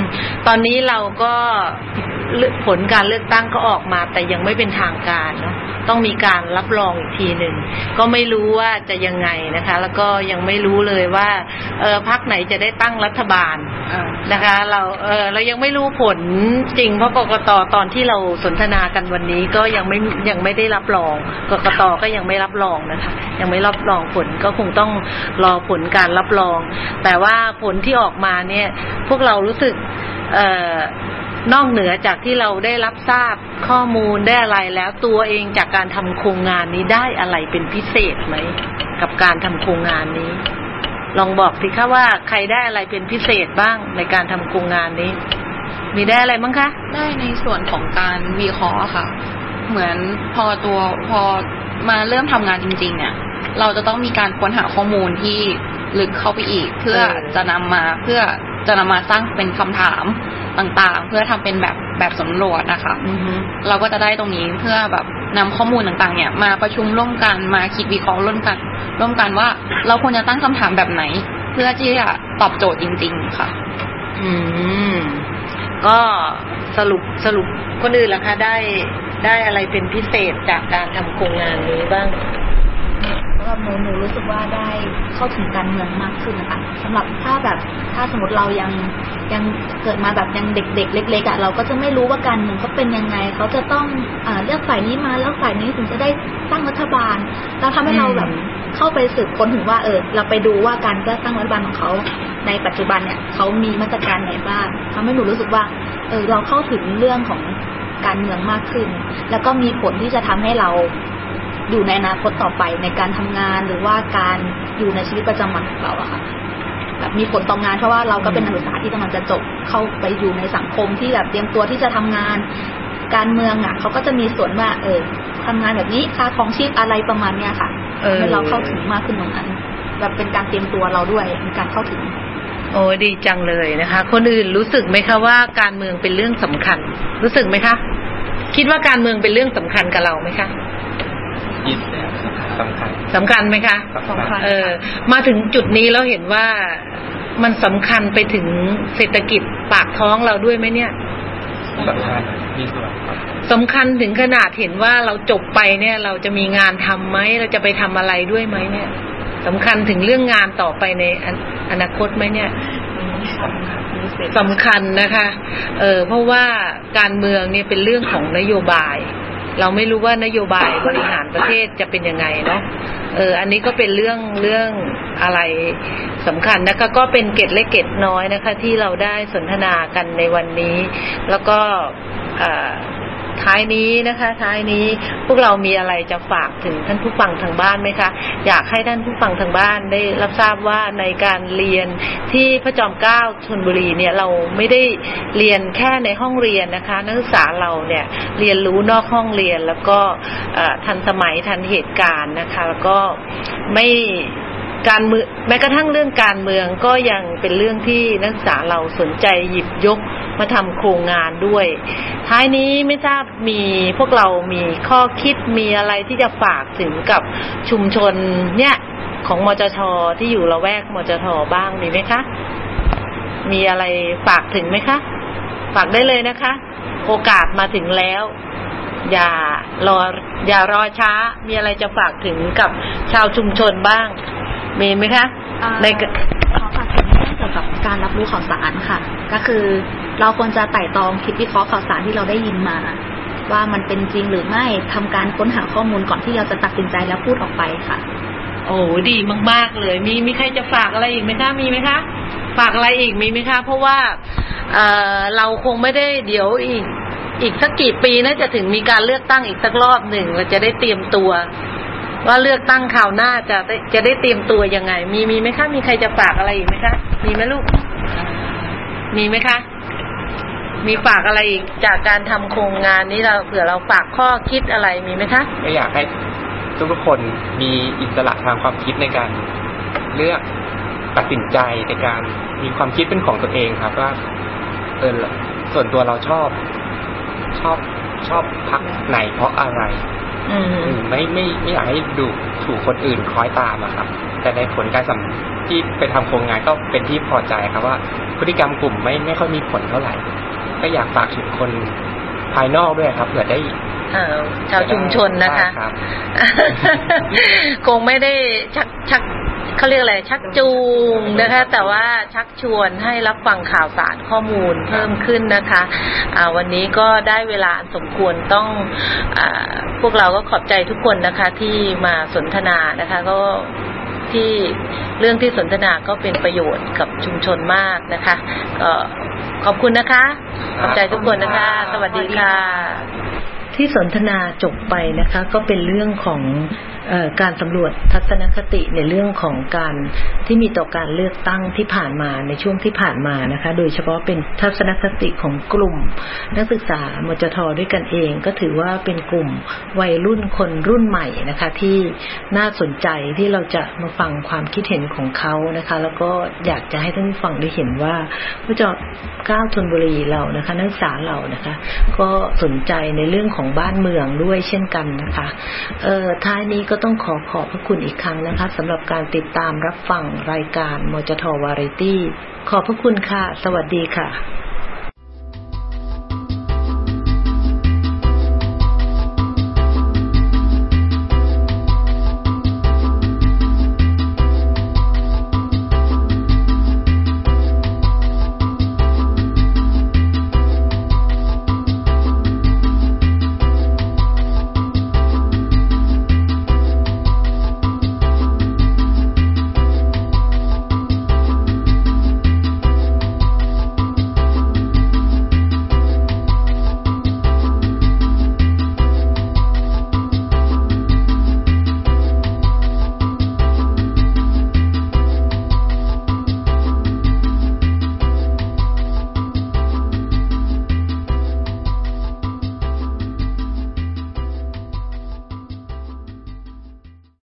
S14: ตอนนี้เราก็ผลการเลือกตั้งก็ออกมาแต่ยังไม่เป็นทางการเนาะต้องมีการรับรองอีกทีหนึ่งก็ไม่รู้ว่าจะยังไงนะคะแล้วก็ยังไม่รู้เลยว่าเออพรรคไหนจะได้ตั้งรัฐบาลนะคะเราเออเรายังไม่รู้ผลจริงเพราะกกต.ตอนที่เราสนทนากันวันนี้ก็ยังไม่ยังไม่ได้รับรองกกต.ก็ยังไม่รับรองนะคะยังไม่รับรองผลก็คงต้องรอผลการรับรองแต่ว่าผลที่ออกมาเนี่ยพวกเรารู้สึกเอ่อนอกเหนือจากที่เราได้รับทราบข้อมูลได้อะไรแล้วตัวเองจากการทำโครงงานนี้ได้อะไรเป็นพิเศษไหมกับการทำโครงงานนี้ลองบอกสิคะว่าใครได้อะไรเป็นพิเศษบ้างในการทำโครงงานนี้มีได้อะไรบ้างคะ
S13: ได้ในส่วนของการวิเคราะห์ค่ะเหมือนพอตัวพอมาเริ่มทำงานจริงๆเนี่ยเราจะต้องมีการค้นหาข้อมูลที่ลึกเข้าไปอีกเพื่อจะนำมาเพื่อจะนำมาสร้างเป็นคำถามต่างๆเพื่อทำเป็นแบบแบบสำรวจนะคะ mm-hmm. เราก็จะได้ตรงนี้เพื่อแบบนำข้อมูลต่างๆเนี่ยมาประชุมร่วมกันมาคิดวิเคราะห์ร่วมกันร่วมกันว่าเราควรจะตั้งคำถามแบบไหนเพื่อที่จะตอบโจทย์จริงๆค่ะ
S14: อืมก็สรุปสรุปคนอื่นล่ะคะได้ได้อะไรเป็นพิเศษจากการทำโครงงานนี้บ้าง
S11: สำหรับหนูหนูรู้สึกว่าได้เข้าถึงการเมืองมากขึ้นนะคะสำหรับถ้าแบบถ้าสมมติเรายังยังเกิดมาแบบยังเด็กๆเล็กๆอ่ะเราก็จะไม่รู้ว่าการเมืองเขาเป็นยังไงเขาจะต้องอ่าเลือกฝ่ายนี้มาแล้วฝ่ายนี้ถึงจะได้ตั้งรัฐบาลเราทำให้เราแบบเข้าไปสืบค้นถึงว่าเออเราไปดูว่าการเลือกตั้งรัฐบาลของเขาในปัจจุบันเนี่ยเขามีมาตรการไหนบ้างทำให้หนูรู้สึกว่าเออเราเข้าถึงเรื่องของการเมืองมากขึ้นแล้วก็มีผลที่จะทำให้เราอยู่ในอนาคตต่อไปในการทำงานหรือว่าการอยู่ในชีวิตประจำวันของเราอะค่ะแบบมีผลต่องานเพราะว่าเราก็เป็นนักศึกษาที่กำลังจะจบเข้าไปอยู่ในสังคมที่แบบเตรียมตัวที่จะทำงานการเมืองอะเขาก็จะมีส่วนว่าเออทำงานแบบนี้ค่าครองชีพอะไรประมาณเนี้ยค่ะให้เราเข้าถึงมากขึ้นตรงนั้นแบบเป็นการเตรียมตัวเราด้วยในการเข้าถึง
S14: โอ้ดีจังเลยนะคะคนอื่นรู้สึกไหมคะว่าการเมืองเป็นเรื่องสำคัญรู้สึกไหมคะคิดว่าการเมืองเป็นเรื่องสำคัญกับเราไหมคะ
S8: สำคัญ
S14: สำคัญไหมคะสำคัญเออมาถึงจุดนี้แล้วเห็นว่ามันสำคัญไปถึงเศรษฐกิจปากท้องเราด้วยไหมเนี่ย
S8: สำคัญมีส่วน
S14: สำคัญถึงขนาดเห็นว่าเราจบไปเนี่ยเราจะมีงานทำไหมเราจะไปทำอะไรด้วยไหมเนี่ยสำคัญถึงเรื่องงานต่อไปในอนาคตไหมเนี่ยสำคัญนะคะเออเพราะว่าการเมืองเนี่ยเป็นเรื่องของนโยบายเราไม่รู้ว่านโยบายบริหารประเทศจะเป็นยังไงเนาะเอออันนี้ก็เป็นเรื่องเรื่องอะไรสำคัญนะคะก็เป็นเกร็ดเล็กเกร็ดน้อยนะคะที่เราได้สนทนากันในวันนี้แล้วก็ท้ายนี้นะคะท้ายนี้พวกเรามีอะไรจะฝากถึงท่านผู้ฟังทางบ้านไหมคะอยากให้ท่านผู้ฟังทางบ้านได้รับทราบว่าในการเรียนที่พระจอมเกล้าธนบุรีเนี่ยเราไม่ได้เรียนแค่ในห้องเรียนนะคะนักศึกษาเราเนี่ยเรียนรู้นอกห้องเรียนแล้วก็ทันสมัยทันเหตุการณ์นะคะแล้วก็ไม่การเมืองแม้กระทั่งเรื่องการเมืองก็ยังเป็นเรื่องที่นักศึกษาเราสนใจหยิบยกมาทำโครงงานด้วยท้ายนี้ไม่ทราบมีพวกเรามีข้อคิดมีอะไรที่จะฝากถึงกับชุมชนเนี่ยของมจช.ที่อยู่ละแวกมจช.บ้างมีไหมคะมีอะไรฝากถึงไหมคะฝากได้เลยนะคะโอกาสมาถึงแล้วอย่ารออย่ารอช้ามีอะไรจะฝากถึงกับชาวชุมชนบ้างมีไหมคะใน
S11: ขอฝากถึงเรื่องเกี่ยวกับการรับรู้ข่าวสารค่ะก็คือเราควรจะไต่ตองคิดวิเคราะห์ข่าวสารที่เราได้ยินมาว่ามันเป็นจริงหรือไม่ทำการค้นหาข้อมูลก่อนที่เราจะตัดสินใจแล้วพูดออกไปค่ะ
S14: โอ้ดีมากๆเลยมีมีใครจะฝากอะไรอีกไหมคะมีไหมคะฝากอะไรอีกมีไหมคะเพราะว่าเอ่อเราคงไม่ได้เดี๋ยวอีกอีกสักกี่ปีน่าจะถึงมีการเลือกตั้งอีกสักรอบหนึ่งเราจะได้เตรียมตัวว่าเลือกตั้งคราวหน้าจะได้จะได้เตรียมตัวยังไงมีมีไหมคะมีใครจะฝากอะไรอีกไหมคะมีไหมลูกมีไหมคะมีฝากอะไรอีกจากการทำโครงงานนี้เราเผื่อเราฝากข้อคิดอะไรมีไหมคะ
S8: ก็อยากให้ทุกๆคนมีอิสระทางความคิดในการเลือกตัดสินใจในการมีความคิดเป็นของตัวเองครับว่าเออส่วนตัวเราชอบชอบชอบพรรคไหนเพราะอะไรอืมไม่ไม่ไม่อยากให้ดูถูกคนอื่นคล้อยตามอะครับแต่ในผลการสัมที่ไปทำโครงงานก็เป็นที่พอใจครับว่าพฤติกรรมกลุ่มไม่ไม่ค่อยมีผลเท่าไหร่ก็อยากฝากถึงคนภายนอกด้วยครับเผื่อได้
S14: ชาวชุมชนนะคะคงไม่ได้ชักชักเขาเรียกอะไรชักจูงนะคะแต่ว่าชักชวนให้รับฟังข่าวสารข้อมูลเพิ่มขึ้นนะคะะวันนี้ก็ได้เวลาสมควรต้องพวกเราก็ขอบใจทุกคนนะคะที่มาสนทนานะคะก็ที่เรื่องที่สนทนาก็เป็นประโยชน์กับชุมชนมากนะคะก็ขอบคุณนะคะขอบใจทุกคนนะคะสวัสดีค่ะที่สนทนาจบไปนะคะก็เป็นเรื่องของเอ่อการสำรวจทัศนคติในเรื่องของการที่มีต่อการเลือกตั้งที่ผ่านมาในช่วงที่ผ่านมานะคะโดยเฉพาะเป็นทัศนคติของกลุ่มนักศึกษามจท.ด้วยกันเองก็ถือว่าเป็นกลุ่มวัยรุ่นคนรุ่นใหม่นะคะที่น่าสนใจที่เราจะมาฟังความคิดเห็นของเขานะคะแล้วก็อยากจะให้ท่านผู้ฟังได้เห็นว่ามจท.เก้าธนบุรีเรานะคะนักศึกษาเรานะคะก็สนใจในเรื่องของบ้านเมืองด้วยเช่นกันนะคะเอ่อท้ายนี้ก็ต้องขอขอบพระคุณอีกครั้งนะคะสำหรับการติดตามรับฟังรายการมจท.วาไรตี้ขอบพระคุณค่ะสวัสดีค่ะ